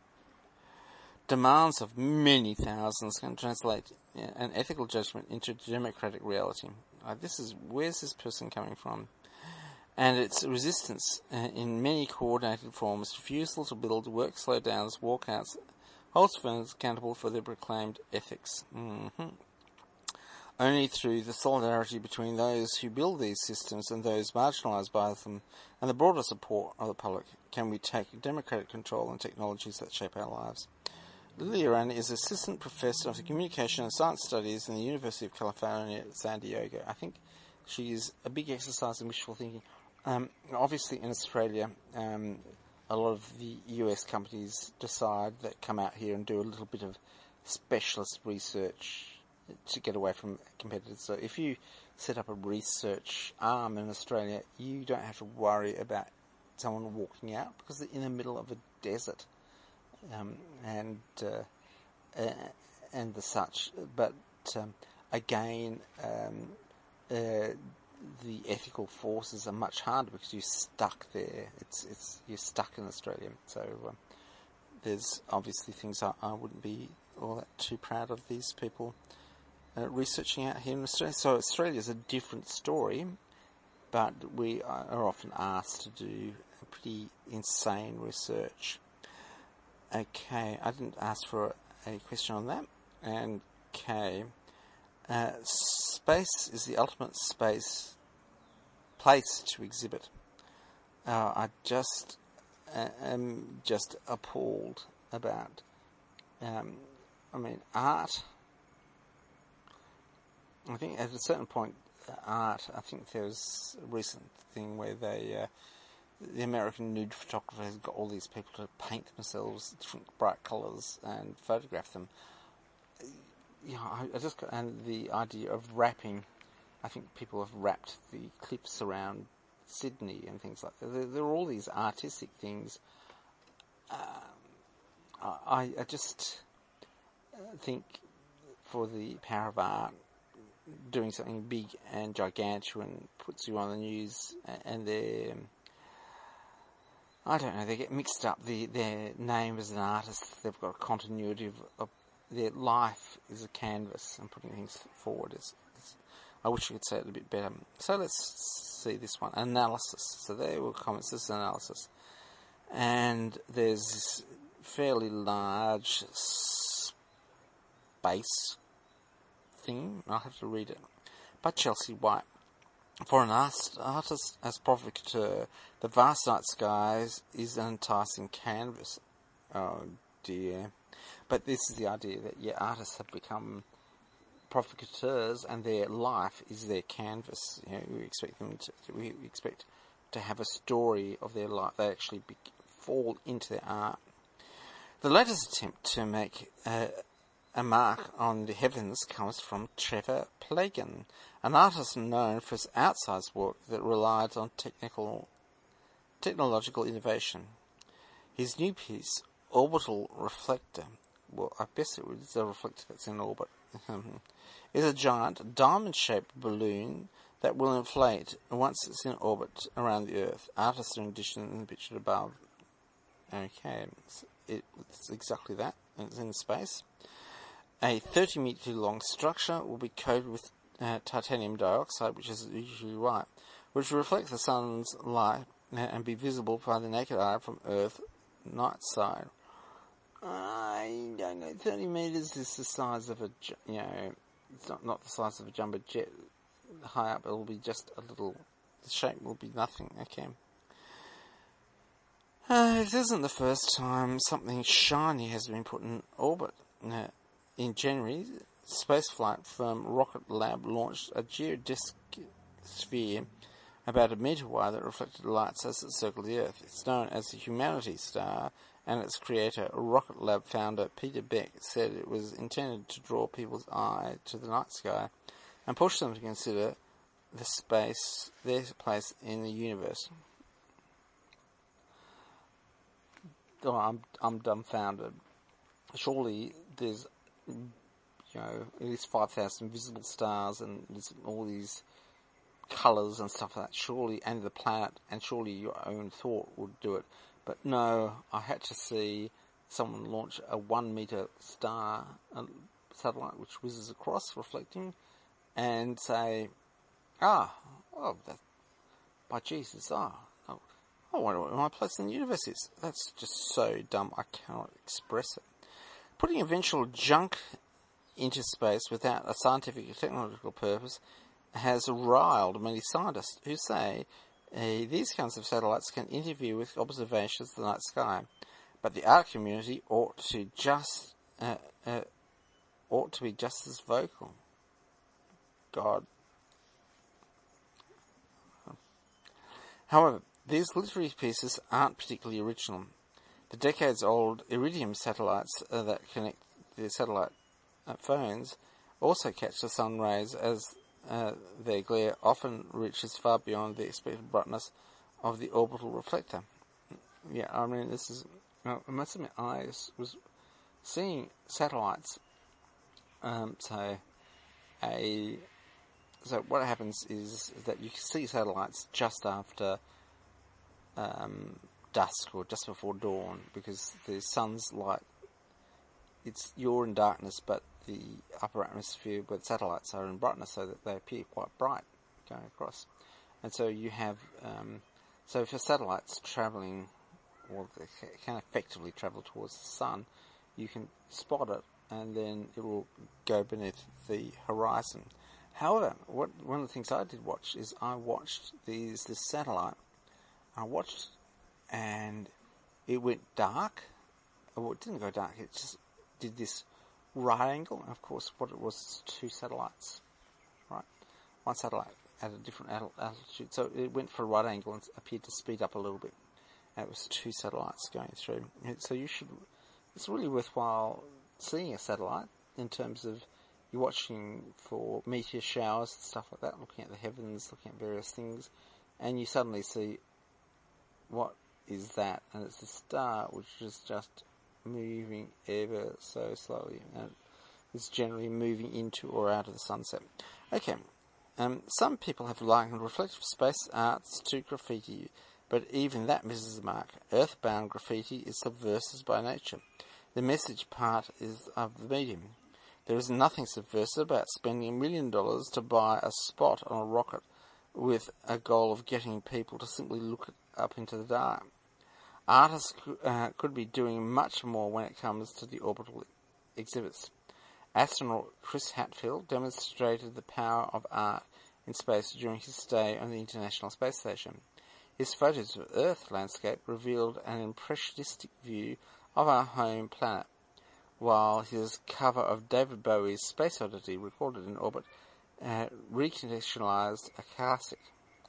demands of many thousands can translate an ethical judgment into democratic reality. Uh, this is where's this person coming from? And its resistance uh, in many coordinated forms, refusal to build, work slowdowns, walkouts, holds firms accountable for their proclaimed ethics. Mm-hmm. Only through the solidarity between those who build these systems and those marginalised by them, and the broader support of the public, can we take democratic control on technologies that shape our lives. Lily Aran is Assistant Professor of Communication and Science Studies in the University of California at San Diego. I think she is a big exercise in wishful thinking. Um, obviously, in Australia, um, a lot of the U S companies decide that come out here and do a little bit of specialist research to get away from competitors. So if you set up a research arm in Australia, you don't have to worry about someone walking out because they're in the middle of a desert. Um, and uh, uh, and the such, but um, again, um, uh, the ethical forces are much harder because you're stuck there. It's it's you're stuck in Australia. So um, there's obviously things I, I wouldn't be all that too proud of these people uh, researching out here in Australia. So Australia is a different story, but we are often asked to do pretty insane research. Okay, I didn't ask for a question on that. And okay, uh, space is the ultimate space place to exhibit. Uh, I just uh, am just appalled about. Um, I mean, art. I think at a certain point, uh, art. I think there was a recent thing where they. Uh, The American nude photographer has got all these people to paint themselves different bright colours and photograph them. You know, I, I just got, and the idea of wrapping. I think people have wrapped the cliffs around Sydney and things like that. There, there are all these artistic things. Uh, I, I just, think for the power of art, doing something big and gigantuan puts you on the news, and they're, I don't know, they get mixed up. The, their name as an artist, they've got a continuity of, of their life is a canvas, and putting things forward is, is, I wish I could say it a bit better. So let's see this one, analysis. So there were comments, this is analysis. And there's this fairly large space thing, I'll have to read it, by Chelsea White. For an artist, artist as provocateur, the vast night skies is an enticing canvas. Oh dear. But this is the idea that, yeah, artists have become provocateurs and their life is their canvas. You know, we expect them to, we expect to have a story of their life. They actually be, fall into their art. The latest attempt to make uh, a mark on the heavens comes from Trevor Plagan, an artist known for his outsize work that relied on technical, technological innovation. His new piece, Orbital Reflector, well, I guess it is a reflector that's in orbit, is a giant diamond-shaped balloon that will inflate once it's in orbit around the Earth. Artists are envisioned in the picture above. Okay, it's, it, it's exactly that. It's in space. A thirty metre long structure will be coated with uh, titanium dioxide, which is usually white, which will reflect the sun's light and be visible by the naked eye from Earth night side. I don't know, thirty metres is the size of a, you know, it's not, not the size of a jumbo jet. High up, it will be just a little, the shape will be nothing, okay. Uh, it isn't the first time something shiny has been put in orbit. Uh, in January, spaceflight firm Rocket Lab launched a geodesic sphere about a metre wide that reflected lights as it circled the Earth. It's known as the Humanity Star, and its creator, Rocket Lab founder Peter Beck, said it was intended to draw people's eye to the night sky and push them to consider the space, their place in the universe. Oh, I'm I'm dumbfounded. Surely there's, you know, at least five thousand visible stars and there's all these colours and stuff like that. Surely, and the planet, and surely your own thought would do it. But no, I had to see someone launch a one metre star a satellite which whizzes across, reflecting, and say, ah, oh, that, by Jesus, ah, oh, I wonder what my place in the universe is. That's just so dumb, I cannot express it. Putting eventual junk into space without a scientific or technological purpose has riled many scientists who say uh, these kinds of satellites can interfere with observations of the night sky, but the art community ought to just uh, uh, ought to be just as vocal. God. However, these literary pieces aren't particularly original. The decades-old Iridium satellites uh, that connect the satellite uh, phones also catch the sun rays as uh, their glare often reaches far beyond the expected brightness of the orbital reflector. Yeah, I mean, this is... Uh, I must admit, I was seeing satellites, um, so a... So what happens is that you can see satellites just after um, dusk or just before dawn, because the sun's light, it's you're in darkness, but the upper atmosphere where the satellites are in brightness, so that they appear quite bright going across. And so you have, um, so for satellites travelling, or they can effectively travel towards the sun, you can spot it, and then it will go beneath the horizon. However, what one of the things I did watch is I watched these this satellite. I watched, and it went dark. Well, it didn't go dark. It just did this right angle. And of course, what it was was two satellites, right? One satellite at a different altitude. So it went for a right angle and appeared to speed up a little bit. And it was two satellites going through. So you should. It's really worthwhile seeing a satellite in terms of. You're watching for meteor showers and stuff like that, looking at the heavens, looking at various things, and you suddenly see, what is that? And it's a star which is just moving ever so slowly. And is generally moving into or out of the sunset. Okay, um, some people have likened reflective space arts to graffiti, but even that misses the mark. Earthbound graffiti is subversive by nature. The message part is of the medium. There is nothing subversive about spending a million dollars to buy a spot on a rocket with a goal of getting people to simply look up into the dark. Artists uh, could be doing much more when it comes to the orbital exhibits. Astronaut Chris Hadfield demonstrated the power of art in space during his stay on the International Space Station. His photos of Earth landscape revealed an impressionistic view of our home planet, while his cover of David Bowie's Space Oddity, recorded in orbit, uh, recontextualized a classic.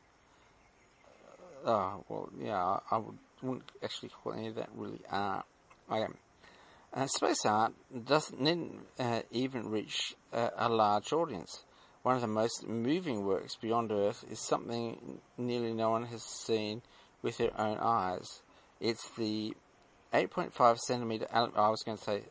Oh, well, yeah, I would, wouldn't actually call any of that really art. Okay. Uh, space art doesn't need, uh, even reach uh, a large audience. One of the most moving works beyond Earth is something nearly no one has seen with their own eyes. It's the eight point five centimeter, I was going to say,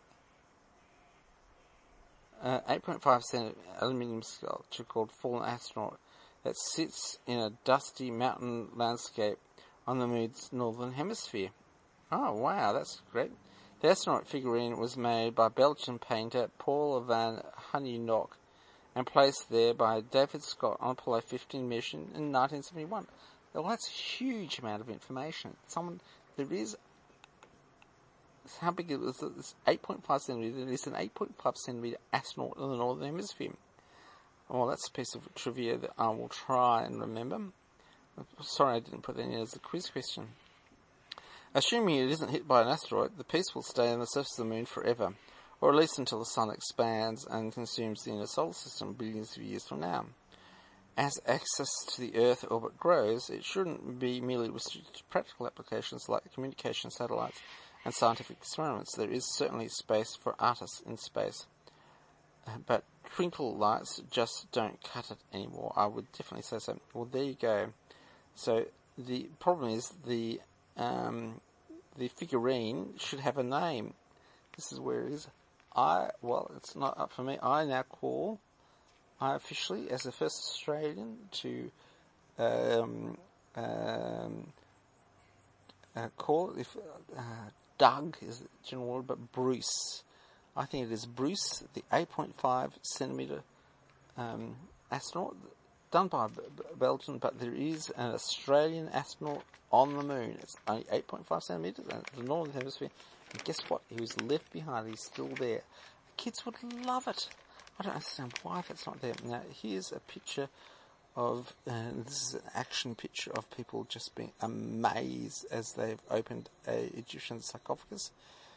uh, eight point five centimeter aluminium sculpture called Fallen Astronaut that sits in a dusty mountain landscape on the moon's northern hemisphere. Oh, wow, that's great. The astronaut figurine was made by Belgian painter Paul van Honeynock and placed there by David Scott on Apollo fifteen mission in nineteen seventy-one. Well, that's a huge amount of information. Someone, there is, how big it was, it's eight point five centimetres, there is an eight point five centimetre astronaut in the northern hemisphere. Well, that's a piece of trivia that I will try and remember. Sorry I didn't put that in as a quiz question. Assuming it isn't hit by an asteroid, the piece will stay on the surface of the moon forever, or at least until the sun expands and consumes the inner solar system billions of years from now. As access to the Earth orbit grows, it shouldn't be merely restricted to practical applications like communication satellites and scientific experiments. There is certainly space for artists in space. But twinkle lights just don't cut it anymore. I would definitely say so. Well, there you go. So the problem is the um, the figurine should have a name. This is where it is. I, well, it's not up for me. I now call, I officially, as the first Australian to um, um, uh, call it, if uh, Doug is the general word, but Bruce. I think it is Bruce, the eight point five centimetre um, astronaut, done by B- B- Belgium, but there is an Australian astronaut on the moon. It's only eight point five centimetres, and it's the northern hemisphere. And guess what? He was left behind. He's still there. Kids would love it. I don't understand why that's not there. Now, here's a picture of, uh, this is an action picture of people just being amazed as they've opened a Egyptian sarcophagus.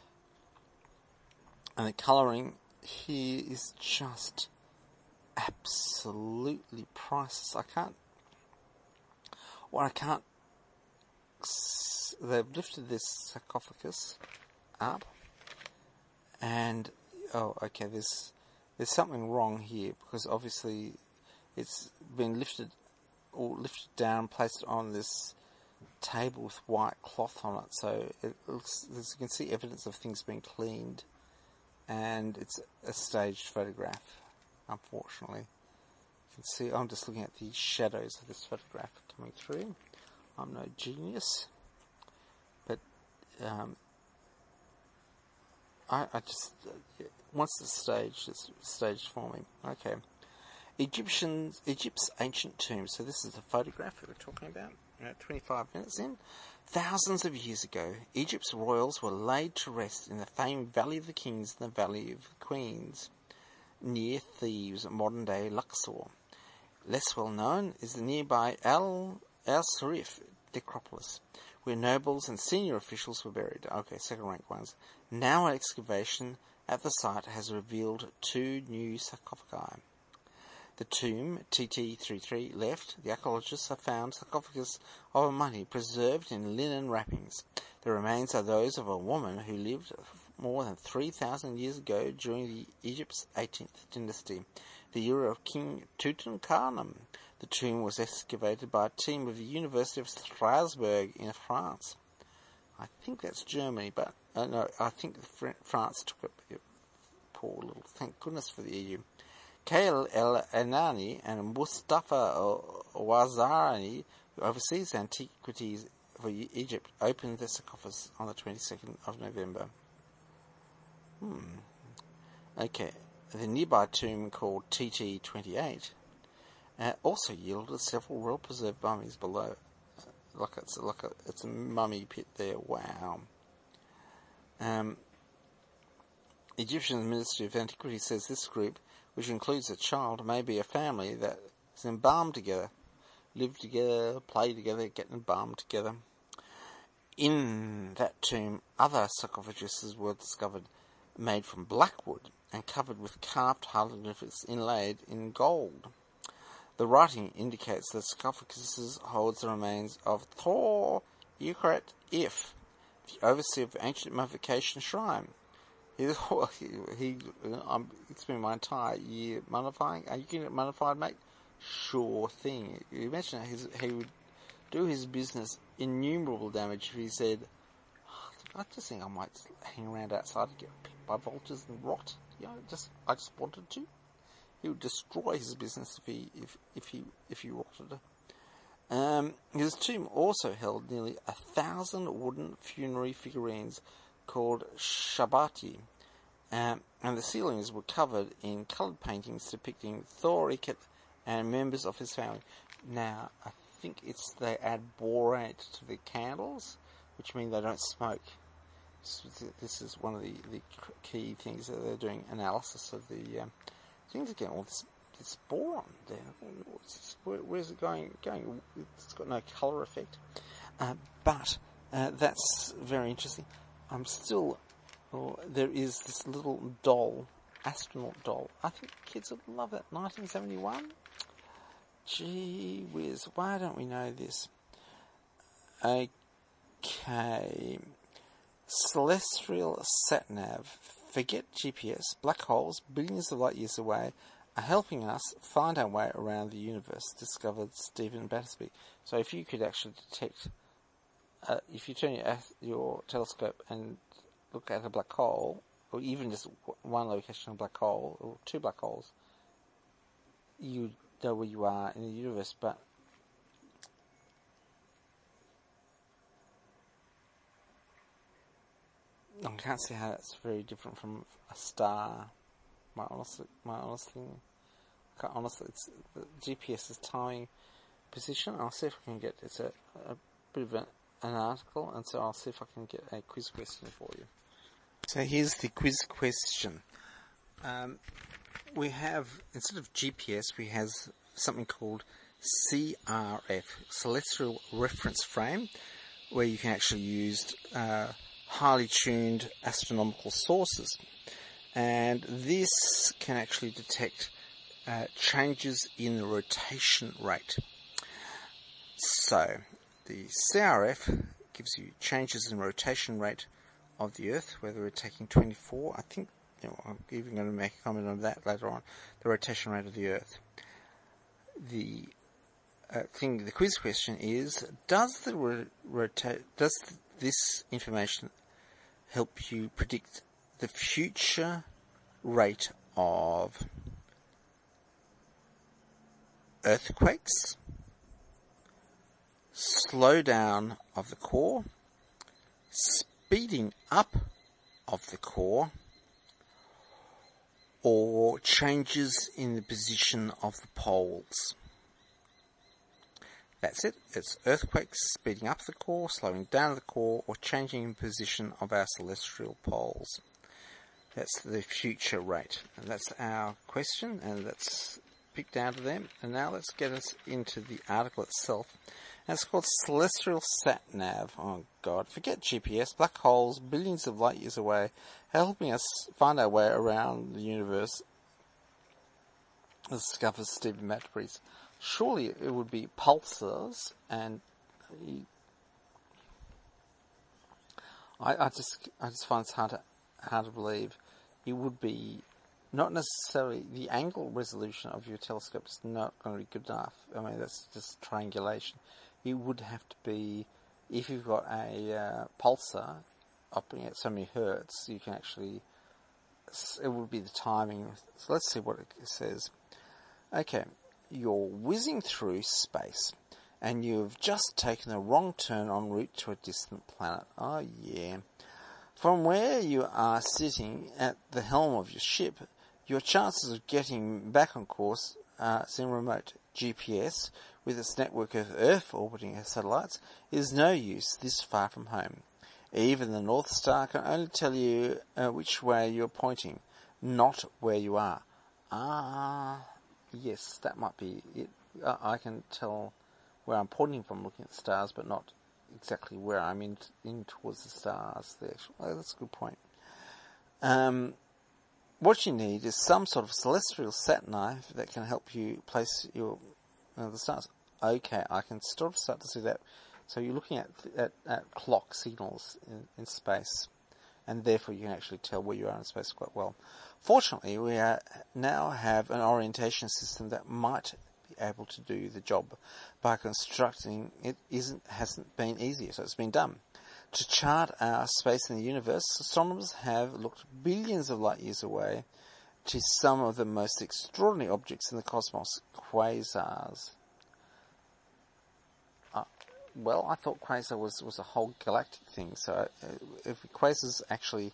And the colouring here is just absolutely priceless. I can't, well, I can't, they've lifted this sarcophagus up, and, oh, okay, there's, there's something wrong here, because obviously it's been lifted, or lifted down, placed on this table with white cloth on it, so it looks, as you can see, evidence of things being cleaned. And it's a staged photograph, unfortunately. You can see, I'm just looking at the shadows of this photograph coming through. I'm no genius. But, um, I, I just, uh, once it's staged, it's staged for me. Okay. Egyptians, Egypt's ancient tombs. So this is the photograph that we're talking about. You know, twenty-five minutes in. Thousands of years ago, Egypt's royals were laid to rest in the famed Valley of the Kings and the Valley of the Queens, near Thebes, modern-day Luxor. Less well known is the nearby Al Al Sharif necropolis, where nobles and senior officials were buried. Okay, second-rank ones. Now an excavation at the site has revealed two new sarcophagi. The tomb, T T thirty-three, left, the archaeologists have found sarcophagus of a mummy preserved in linen wrappings. The remains are those of a woman who lived more than three thousand years ago during the Egypt's eighteenth dynasty, the era of King Tutankhamun. The tomb was excavated by a team of the University of Strasbourg in France. I think that's Germany, but uh, no, I think France took it, poor little, thank goodness for the E U. Kael El Anani and Mustafa Wazarani, who oversees antiquities for Egypt, opened the sarcophagus on the twenty-second of November. Hmm. Okay. The nearby tomb, called T T twenty-eight, uh, also yielded several well-preserved mummies below. Uh, like it's like a it's a mummy pit there. Wow. Um, Egyptian Ministry of Antiquities says this group, which includes a child, may be a family that is embalmed together, live together, play together, get embalmed together. In that tomb, other sarcophaguses were discovered, made from black wood and covered with carved hieroglyphs inlaid in gold. The writing indicates that sarcophagus holds the remains of Thor Eucrat If, the overseer of the ancient mummification shrine. He, he, he um, it's been my entire year mummifying. Are you getting it mummified, mate? Sure thing. You mentioned his, he would do his business innumerable damage if he said, oh, I just think I might hang around outside and get picked by vultures and rot. You know, just I just wanted to. He would destroy his business if he if if he if he rotted. Um, his tomb also held nearly a thousand wooden funerary figurines called Shabati, um, and the ceilings were covered in coloured paintings depicting Thor Ikat and members of his family. Now, I think it's they add borate to the candles, which means they don't smoke. This is one of the, the key things that they're doing analysis of the um, things again. All this, this boron there. Where, where's it going? Going? It's got no colour effect, uh, but uh, that's very interesting. I'm still. Oh, there is this little doll, astronaut doll. I think kids would love that. nineteen seventy-one. Gee whiz! Why don't we know this? Okay. Celestial Satnav, forget G P S, black holes billions of light years away are helping us find our way around the universe, discovered Stephen Battersby. So if you could actually detect, uh, if you turn your, your telescope and look at a black hole, or even just one location of a black hole, or two black holes, you know where you are in the universe, but I can't see how that's very different from a star. My honest, my honest thing. I can't, honestly, it's the G P S is timing position. I'll see if I can get it's a, a bit of an, an article, and so I'll see if I can get a quiz question for you. So here's the quiz question. Um, we have instead of G P S, we have something called C R F, Celestial Reference Frame, where you can actually use uh, highly tuned astronomical sources, and this can actually detect uh, changes in the rotation rate. So the C R F gives you changes in rotation rate of the Earth, whether we're taking twenty-four, I think, you know, I'm even going to make a comment on that later on, the rotation rate of the Earth. The uh, thing, the quiz question is, does the ro- rota- does this information help you predict the future rate of earthquakes, slowdown of the core, speeding up of the core, or changes in the position of the poles? That's it. It's earthquakes, speeding up the core, slowing down the core, or changing in position of our celestial poles. That's the future rate. And that's our question, and that's picked out of them. And now let's get us into the article itself. And it's called Celestial Satnav. Oh God, forget G P S. Black holes, billions of light years away, helping us find our way around the universe, discovers Stephen Battersby. Surely it would be pulsars, and he, I, I just I just find it hard to hard to believe it would be not necessarily the angle resolution of your telescope is not going to be good enough. I mean, that's just triangulation. It would have to be, if you've got a uh, pulsar operating at so many hertz, you can actually it would be the timing. So let's see what it says. Okay, you're whizzing through space, and you've just taken a wrong turn en route to a distant planet. Oh yeah. From where you are sitting at the helm of your ship, your chances of getting back on course uh, seem remote. G P S, with its network of Earth orbiting satellites, is no use this far from home. Even the North Star can only tell you uh, which way you're pointing, not where you are. Ah, yes, that might be it. I, I can tell where I'm pointing from looking at the stars, but not exactly where I'm in, in towards the stars. The actual, oh, that's a good point. Um, what you need is some sort of celestial sat-nav that can help you place your uh, the stars. Okay, I can sort of start to see that. So you're looking at at, at clock signals in, in space, and therefore you can actually tell where you are in space quite well. Fortunately, we are, now have an orientation system that might be able to do the job. By constructing it isn't hasn't been easier, so it's been done. To chart our space in the universe, astronomers have looked billions of light years away to some of the most extraordinary objects in the cosmos, quasars. Uh, well, I thought quasar was, was a whole galactic thing, so uh, if quasars actually...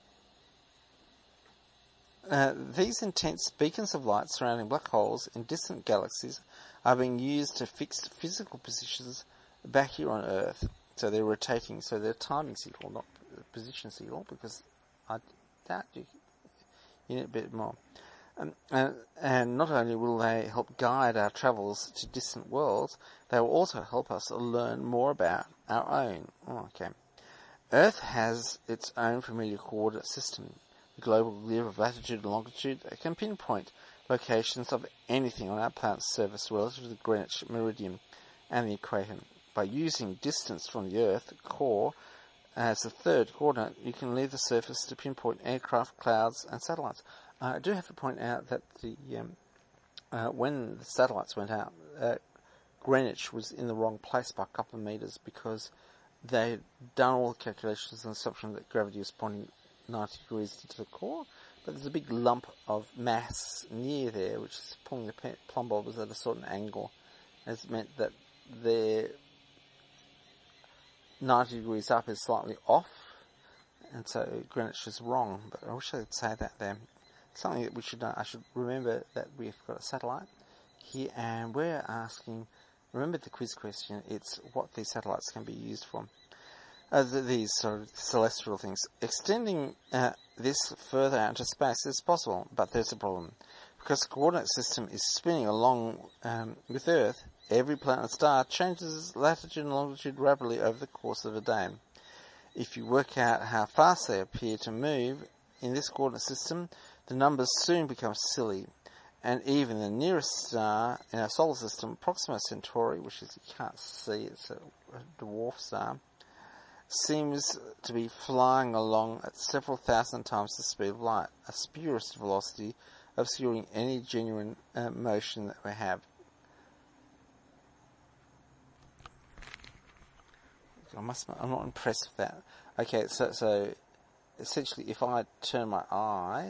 Uh, these intense beacons of light surrounding black holes in distant galaxies are being used to fix physical positions back here on Earth. So they're rotating, so they're timing signal, not position signal, because I doubt you, you need a bit more. Um, and, and not only will they help guide our travels to distant worlds, they will also help us learn more about our own. Oh, okay. Earth has its own familiar coordinate system. The global grid of latitude and longitude can pinpoint locations of anything on our planet's surface relative to the Greenwich meridian and the equator. By using distance from the Earth core as the third coordinate, you can leave the surface to pinpoint aircraft, clouds, and satellites. Uh, I do have to point out that the um, uh, when the satellites went out, uh, Greenwich was in the wrong place by a couple of metres because they had done all the calculations on the assumption that gravity was pointing ninety degrees into the core, but there's a big lump of mass near there which is pulling the plumb bobs at a certain angle. It's meant that their ninety degrees up is slightly off, and so Greenwich is wrong, but I wish I could say that there. Something that we should know, I should remember that we've got a satellite here, and we're asking, remember the quiz question, it's what these satellites can be used for. Uh, these sort of celestial things. Extending uh, this further out into space is possible, but there's a problem. Because the coordinate system is spinning along um, with Earth, every planet and star changes latitude and longitude rapidly over the course of a day. If you work out how fast they appear to move in this coordinate system, the numbers soon become silly. And even the nearest star in our solar system, Proxima Centauri, which is you can't see, it's a dwarf star, seems to be flying along at several thousand times the speed of light, a spurious velocity obscuring any genuine uh, motion that we have. I must, I'm not impressed with that. Okay, so, so essentially if I turn my eye,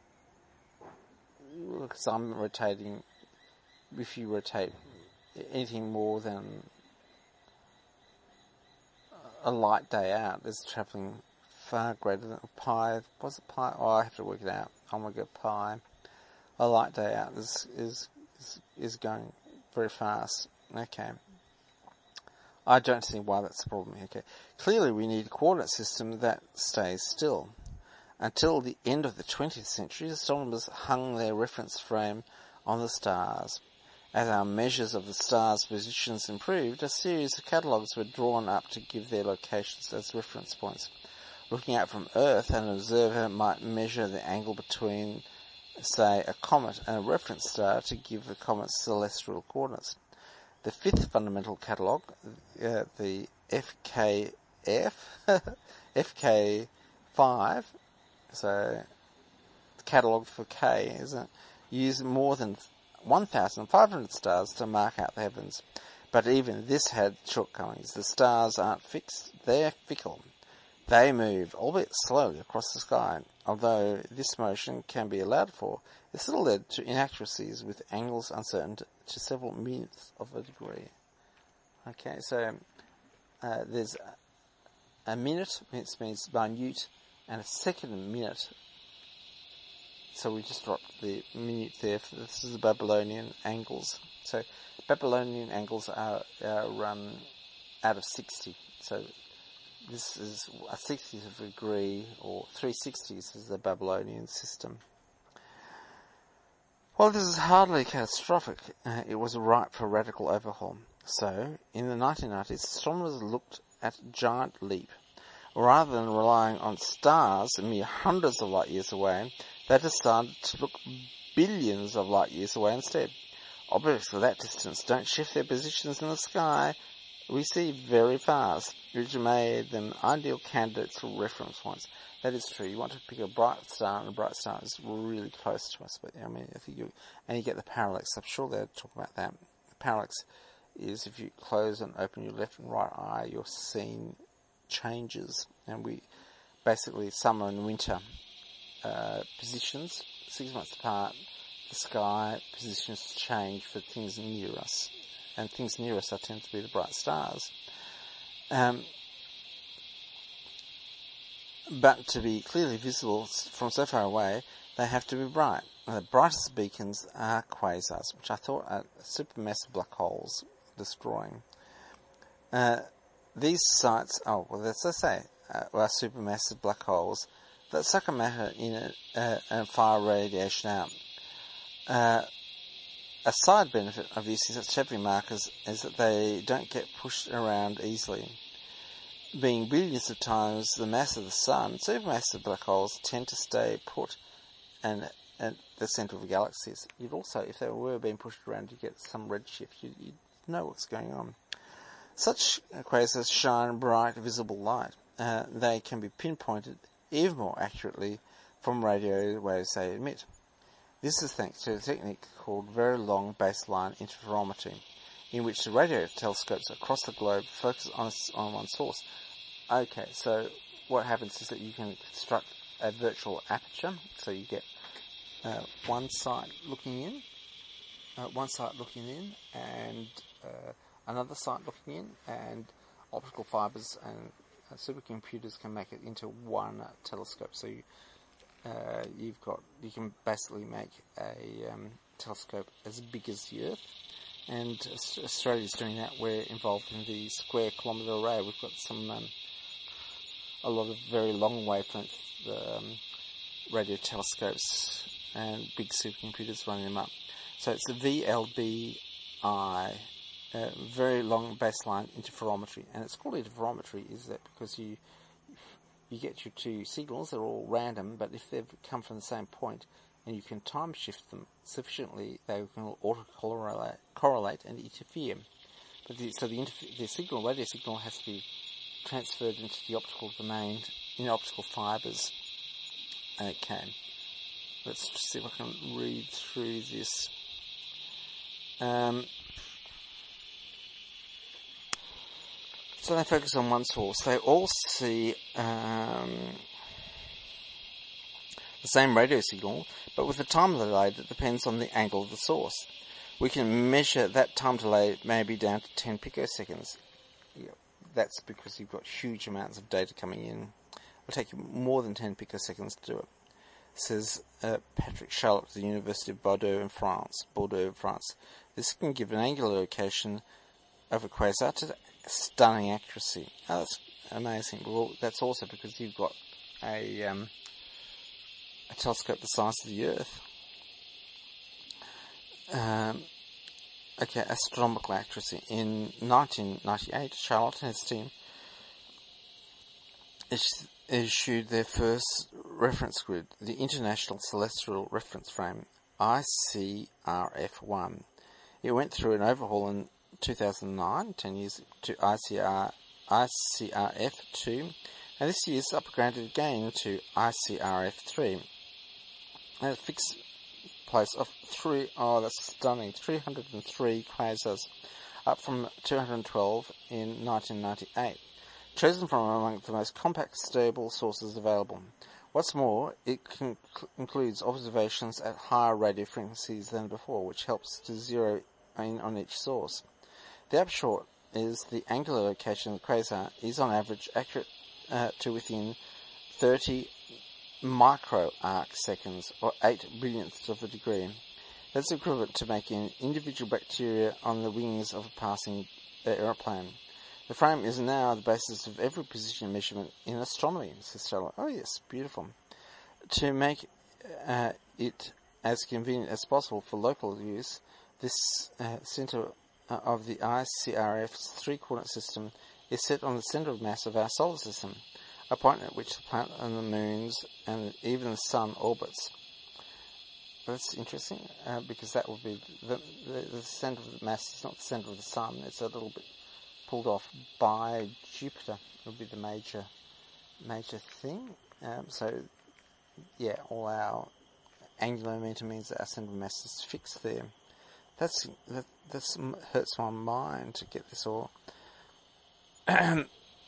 because I'm rotating, if you rotate anything more than a light day out, is travelling far greater than pi. Was it pi? Oh, I have to work it out. I'm gonna go pi. A light day out is is is, is going very fast. Okay. I don't see why that's a problem. Okay. Clearly, we need a coordinate system that stays still. Until the end of the twentieth century, astronomers hung their reference frame on the stars. As our measures of the stars' positions improved, a series of catalogues were drawn up to give their locations as reference points. Looking out from Earth, an observer might measure the angle between, say, a comet and a reference star to give the comet's celestial coordinates. The fifth fundamental catalogue, uh, the F K F, F K five, so the catalogue for K, isn't it, used more than one thousand five hundred stars to mark out the heavens. But even this had shortcomings. The stars aren't fixed, they're fickle. They move, albeit slowly, across the sky. although this motion can be allowed for, it still led to inaccuracies with angles uncertain to several millionths of a degree. Okay, so uh, there's a, a minute, which means minute, and a second minute. So we just dropped the minute there. For, this is the Babylonian angles. So Babylonian angles are, are um, out of sixty. So this is a sixtieth of a degree, or three sixties is the Babylonian system. While this is hardly catastrophic, uh, it was ripe for radical overhaul. So, in the nineteen nineties, astronomers looked at a giant leap. Rather than relying on stars mere hundreds of light years away, they decided to look billions of light years away instead. Objects of that distance don't shift their positions in the sky, we see very fast, which made them ideal candidates for reference points. That is true. You want to pick a bright star, and a bright star is really close to us. But I mean, if you and you get the parallax, I'm sure they'll talk about that. The parallax is if you close and open your left and right eye, your scene changes, and we basically summer and winter uh, positions six months apart. The sky positions change for things near us. And things near us are tend to be the bright stars. Um, but to be clearly visible from so far away, they have to be bright. The brightest beacons are quasars, which I thought are supermassive black holes destroying. Uh, these sites, oh, well, as I say, uh, are supermassive black holes that suck a matter in it uh, and fire radiation out. Uh, A side benefit of using such heavy markers is that they don't get pushed around easily. Being billions of times the mass of the Sun, supermassive black holes tend to stay put and at the centre of the galaxies. You'd also, if they were being pushed around, you'd get some redshift. You'd, you'd know what's going on. Such quasars shine bright, visible light. Uh, they can be pinpointed even more accurately from radio waves they emit. This is thanks to a technique called very long baseline interferometry, in which the radio telescopes across the globe focus on, on one source. Okay, so what happens is that you can construct a virtual aperture, so you get uh, one side looking in, uh, one side looking in, and uh, another side looking in, and optical fibres and uh, supercomputers can make it into one uh, telescope. So you Uh, you've got, you can basically make a um, telescope as big as the Earth, and Australia's doing that. We're involved in the Square Kilometre Array. We've got some, um, a lot of very long wavelength um, radio telescopes and big supercomputers running them up. So it's a V L B I, uh, very long baseline interferometry, and it's called interferometry is that because you You get your two signals, they're all random, but if they've come from the same point and you can time shift them sufficiently, they can auto-correlate correlate and interfere. But the, so the, interf- the signal, radio signal, has to be transferred into the optical domain in optical fibres. Okay, let's see if I can read through this. Um, So they focus on one source. They all see um, the same radio signal, but with a time delay that depends on the angle of the source. We can measure that time delay maybe down to ten picoseconds. Yeah, that's because you've got huge amounts of data coming in. It'll take you more than ten picoseconds to do it. Says uh, Patrick Charlotte at the University of Bordeaux in France. Bordeaux, France. This can give an angular location of a quasar to stunning accuracy. Oh, that's amazing. Well, that's also because you've got a um, a telescope the size of the Earth. Um, okay, astronomical accuracy. In nineteen ninety-eight, Charlotte and his team issued their first reference grid, the International Celestial Reference Frame, I C R F one. It went through an overhaul in two thousand nine, ten years to I C R, I C R F two, and this year's upgraded again to I C R F three. And a fixed place of three, oh that's stunning, three hundred three quasars, up from two hundred twelve in nineteen ninety-eight, chosen from among the most compact, stable sources available. What's more, it con- includes observations at higher radio frequencies than before, which helps to zero in on each source. The upshot is the angular location of the quasar is on average accurate uh, to within thirty micro arc seconds, or eight billionths of a degree. That's equivalent to making individual bacteria on the wings of a passing aeroplane. The frame is now the basis of every position measurement in astronomy, says Stella. Oh yes, beautiful. To make uh, it as convenient as possible for local use, this uh, centre uh, of the I C R F's three-coordinate system is set on the centre of mass of our solar system, a point at which the planet and the moons and even the sun orbits. That's interesting, uh, because that would be the, the, the centre of the mass is not the centre of the sun, it's a little bit pulled off by Jupiter. Would be the major major thing. Um, so, yeah, all our angular momentum means that our centre of mass is fixed there. That's that this hurts my mind to get this all. um,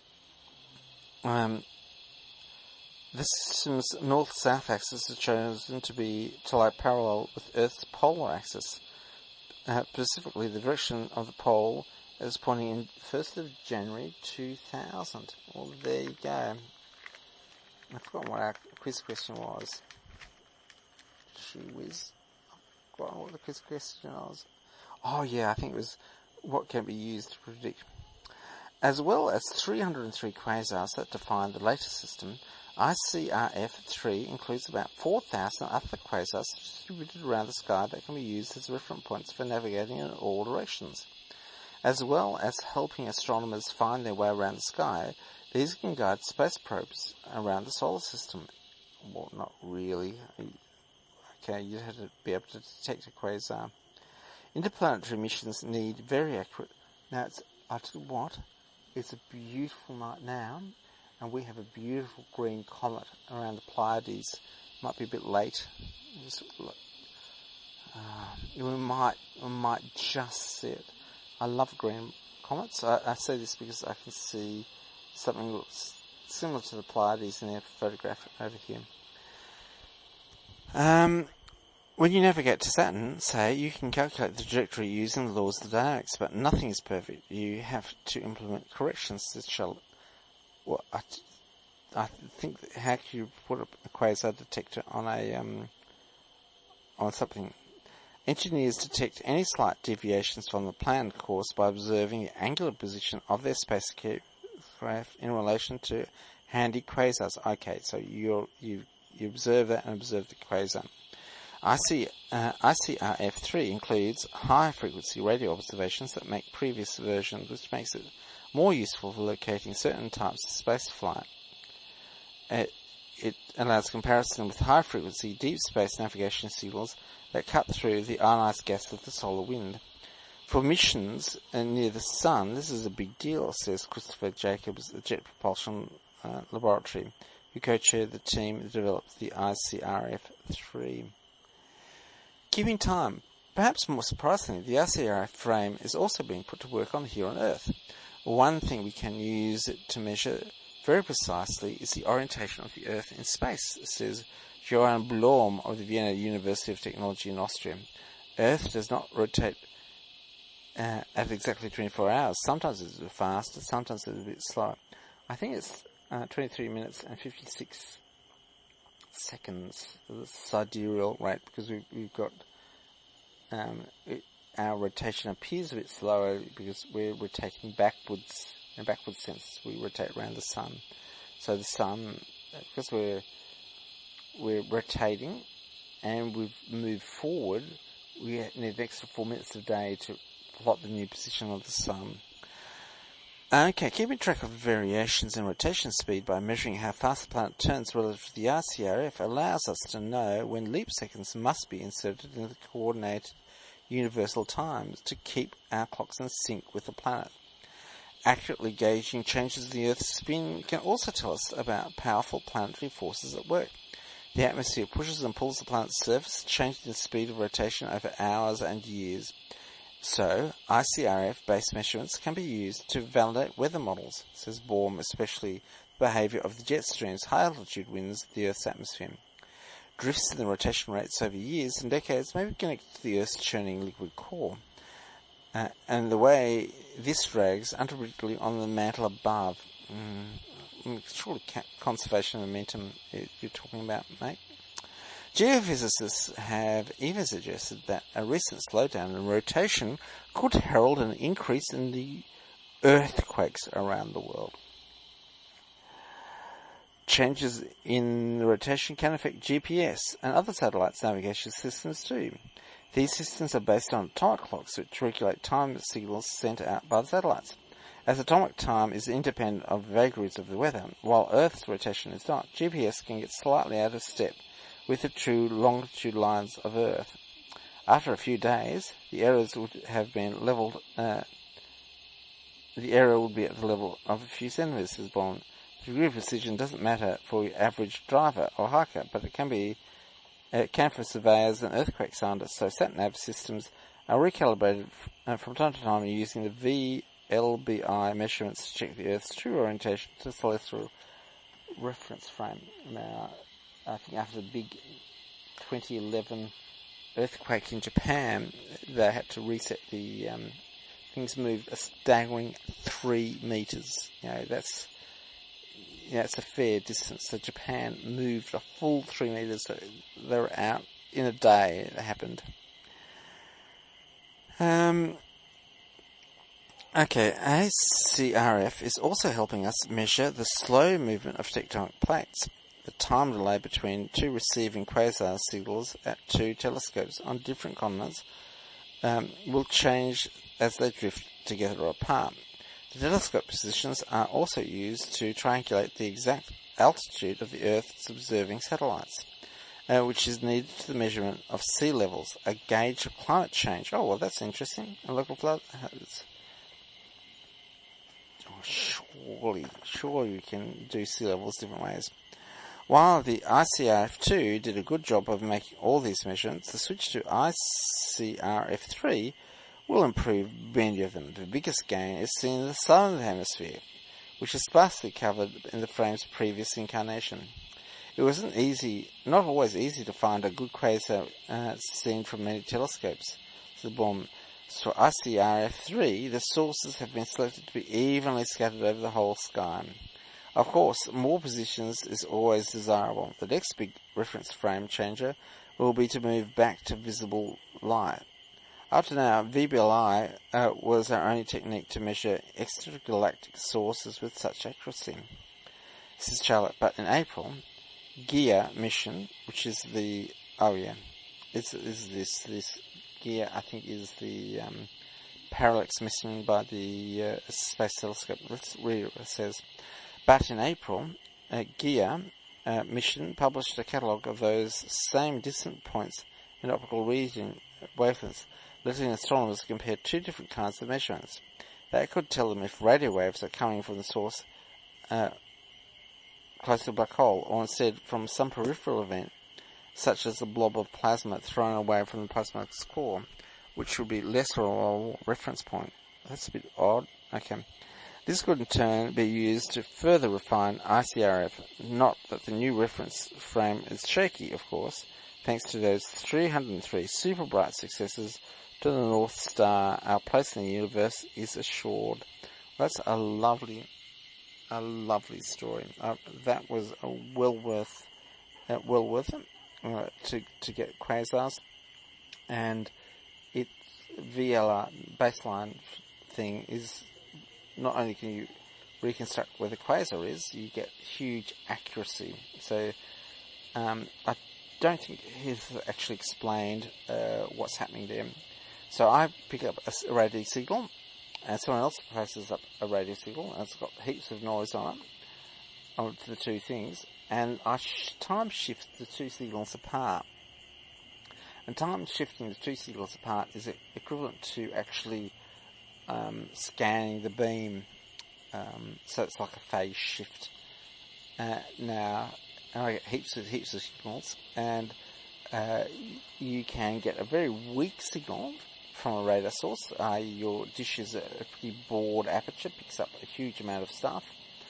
the system's north-south axis is chosen to be to lie parallel with Earth's polar axis. Uh, specifically, the direction of the pole is pointing in first of January two thousand. Well, there you go. I forgot what our quiz question was. Gee whiz. I forgot what the quiz question was. Oh yeah, I think it was what can be used to predict. As well as three hundred three quasars that define the latest system, I C R F three includes about four thousand other quasars distributed around the sky that can be used as reference points for navigating in all directions. As well as helping astronomers find their way around the sky, these can guide space probes around the solar system. Well, not really. Okay, you'd have to be able to detect a quasar. Interplanetary missions need very accurate... Now, it's, I tell you what, it's a beautiful night now, and we have a beautiful green comet around the Pleiades. Might be a bit late. Just, uh, we might, we might just see it. I love green comets. I, I say this because I can see something that looks similar to the Pleiades in their photograph over here. Um, when you navigate to Saturn, say, you can calculate the trajectory using the laws of dynamics, but nothing is perfect. You have to implement corrections that shall... Well, I, I think, that how can you put a quasar detector on a um, on something? Engineers detect any slight deviations from the planned course by observing the angular position of their spacecraft in relation to handy quasars. Okay, so you you you observe that and observe the quasar. I C, uh, I C R F three includes high-frequency radio observations that make previous versions, which makes it more useful for locating certain types of spaceflight. It, it allows comparison with high-frequency deep space navigation signals that cut through the ionized gas of the solar wind. For missions uh, near the Sun, this is a big deal, says Christopher Jacobs, the Jet Propulsion uh, Laboratory, who co-chaired the team that developed the I C R F three. Keeping time. Perhaps more surprisingly, the I C R F frame is also being put to work on here on Earth. One thing we can use it to measure very precisely is the orientation of the Earth in space, says Johann Blom of the Vienna University of Technology in Austria. Earth does not rotate uh, at exactly twenty-four hours. Sometimes it's a bit faster, sometimes it's a bit slower. I think it's uh, twenty-three minutes and fifty-six seconds, the sidereal rate, because we've, we've got um, it, our rotation appears a bit slower because we're rotating backwards, in a backwards sense. We rotate around the sun. So the sun, because we're we're rotating and we've moved forward, we need an extra four minutes a day to plot the new position of the sun. Okay, keeping track of variations in rotation speed by measuring how fast the planet turns relative to the I C R F allows us to know when leap seconds must be inserted in the coordinated universal times to keep our clocks in sync with the planet. Accurately gauging changes in the Earth's spin can also tell us about powerful planetary forces at work. The atmosphere pushes and pulls the planet's surface, changing the speed of rotation over hours and years. So, I C R F-based measurements can be used to validate weather models, says Baum, especially behaviour of the jet streams, high-altitude winds, the Earth's atmosphere. Drifts in the rotation rates over years and decades may be connected to the Earth's churning liquid core, uh, and the way this drags unpredictably on the mantle above. Mm, surely conservation of momentum you're talking about, mate. Geophysicists have even suggested that a recent slowdown in rotation could herald an increase in the earthquakes around the world. Changes in the rotation can affect G P S and other satellites navigation systems too. These systems are based on atomic clocks which regulate time signals sent out by the satellites. As atomic time is independent of vagaries of the weather, while Earth's rotation is not, G P S can get slightly out of step with the true longitude lines of Earth. After a few days, the errors would have been levelled. Uh, the error would be at the level of a few centimetres, says Bond. The degree of precision doesn't matter for your average driver or hiker, but it can be it can for surveyors and earthquake scientists. So sat-nav systems are recalibrated uh, from time to time using the V L B I measurements to check the Earth's true orientation to the celestial reference frame. Now, I think after the big twenty eleven earthquake in Japan, they had to reset the um, things moved a staggering three metres. You know, that's yeah, it's a fair distance. So Japan moved a full three metres. So they were out in a day. It happened. Um. Okay, A C R F is also helping us measure the slow movement of tectonic plates. The time delay between two receiving quasar signals at two telescopes on different continents um, will change as they drift together or apart. The telescope positions are also used to triangulate the exact altitude of the Earth's observing satellites, uh, which is needed for the measurement of sea levels, a gauge of climate change. Oh, well, that's interesting. A local flood. Oh, surely, surely we can do sea levels different ways. While the I C R F two did a good job of making all these measurements, the switch to I C R F three will improve many of them. The biggest gain is seen in the southern hemisphere, which is sparsely covered in the frame's previous incarnation. It wasn't easy, not always easy to find a good quasar uh, seen from many telescopes. So, boom. So I C R F three, the sources have been selected to be evenly scattered over the whole sky. Of course, more positions is always desirable. The next big reference frame changer will be to move back to visible light. Up to now, V B L I uh, was our only technique to measure extragalactic sources with such accuracy. This is Charlotte, but in April, GEA mission, which is the, oh yeah, is is this, this GEA, I think, is the um, parallax mission by the uh, Space Telescope. Let's read what it says. But in April, uh, GEA uh, mission published a catalogue of those same distant points in optical region wavelengths, letting astronomers compare two different kinds of measurements. That could tell them if radio waves are coming from the source uh, close to the black hole, or instead from some peripheral event, such as a blob of plasma thrown away from the plasma's core, which would be less or more reference point. That's a bit odd. Okay. This could in turn be used to further refine I C R F. Not that the new reference frame is shaky, of course, thanks to those three hundred three super bright successes to the North Star. Our place in the universe is assured. That's a lovely, a lovely story. Uh, that was a well worth, uh, well worth it uh, to to get quasars, and it V L R baseline thing is. Not only can you reconstruct where the quasar is, you get huge accuracy. So um, I don't think he's actually explained uh, what's happening there. So I pick up a radio signal, and someone else places up a radio signal, and it's got heaps of noise on it, on the two things, and I sh- time shift the two signals apart. And time shifting the two signals apart is equivalent to actually Um, scanning the beam, um, so it's like a phase shift. Uh, now, I get heaps of heaps of signals, and uh, you can get a very weak signal from a radar source. Uh, your dish is a, a pretty broad aperture, picks up a huge amount of stuff.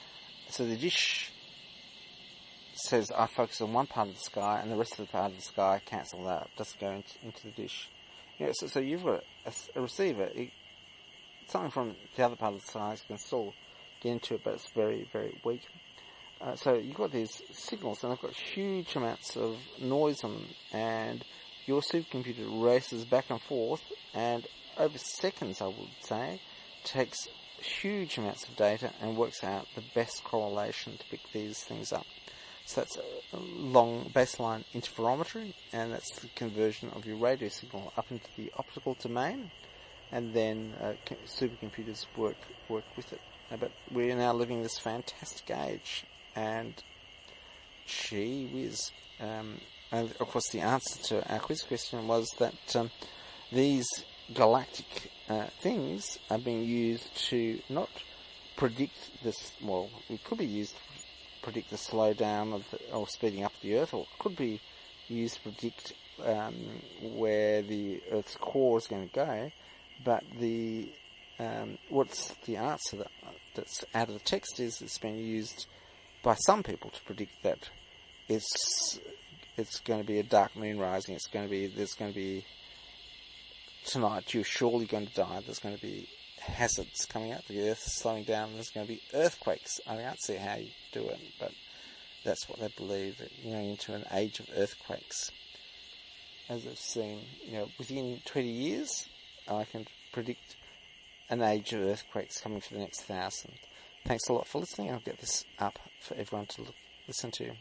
so the dish says I focus on one part of the sky, and the rest of the part of the sky cancel out, doesn't go into, into the dish. You know, so, so you've got a, a receiver. It, something from the other part of the sky can still get into it, but it's very, very weak. Uh, so you've got these signals, and they've got huge amounts of noise on them, and your supercomputer races back and forth, and over seconds, I would say, takes huge amounts of data and works out the best correlation to pick these things up. So that's a long baseline interferometry, and that's the conversion of your radio signal up into the optical domain, and then uh, supercomputers work work with it. Uh, but we're now living this fantastic age, and gee whiz. Um, and of course the answer to our quiz question was that um, these galactic uh, things are being used to not predict this, well, it could be used to predict the slowdown of the, or speeding up the Earth, or it could be used to predict um, where the Earth's core is going to go, but the um, what's the answer that, that's out of the text is it's been used by some people to predict that it's it's going to be a dark moon rising, it's going to be, there's going to be tonight you're surely going to die, there's going to be hazards coming out, the Earth is slowing down, and there's going to be earthquakes. I can't see how you do it, but that's what they believe, that you're going into an age of earthquakes. As I've seen, you know, within twenty years, I can predict an age of earthquakes coming for the next thousand. Thanks a lot for listening. I'll get this up for everyone to look, listen to.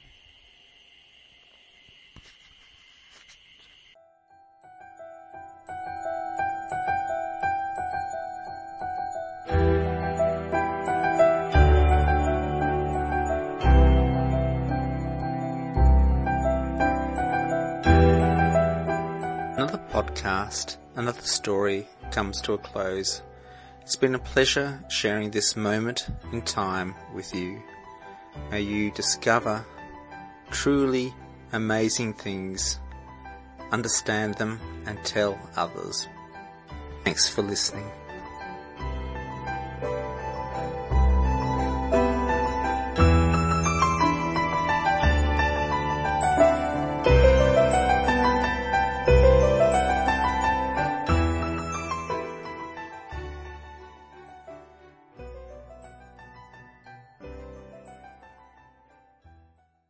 Another podcast, another story comes to a close. It's been a pleasure sharing this moment in time with you. May you discover truly amazing things, understand them, and tell others. Thanks for listening.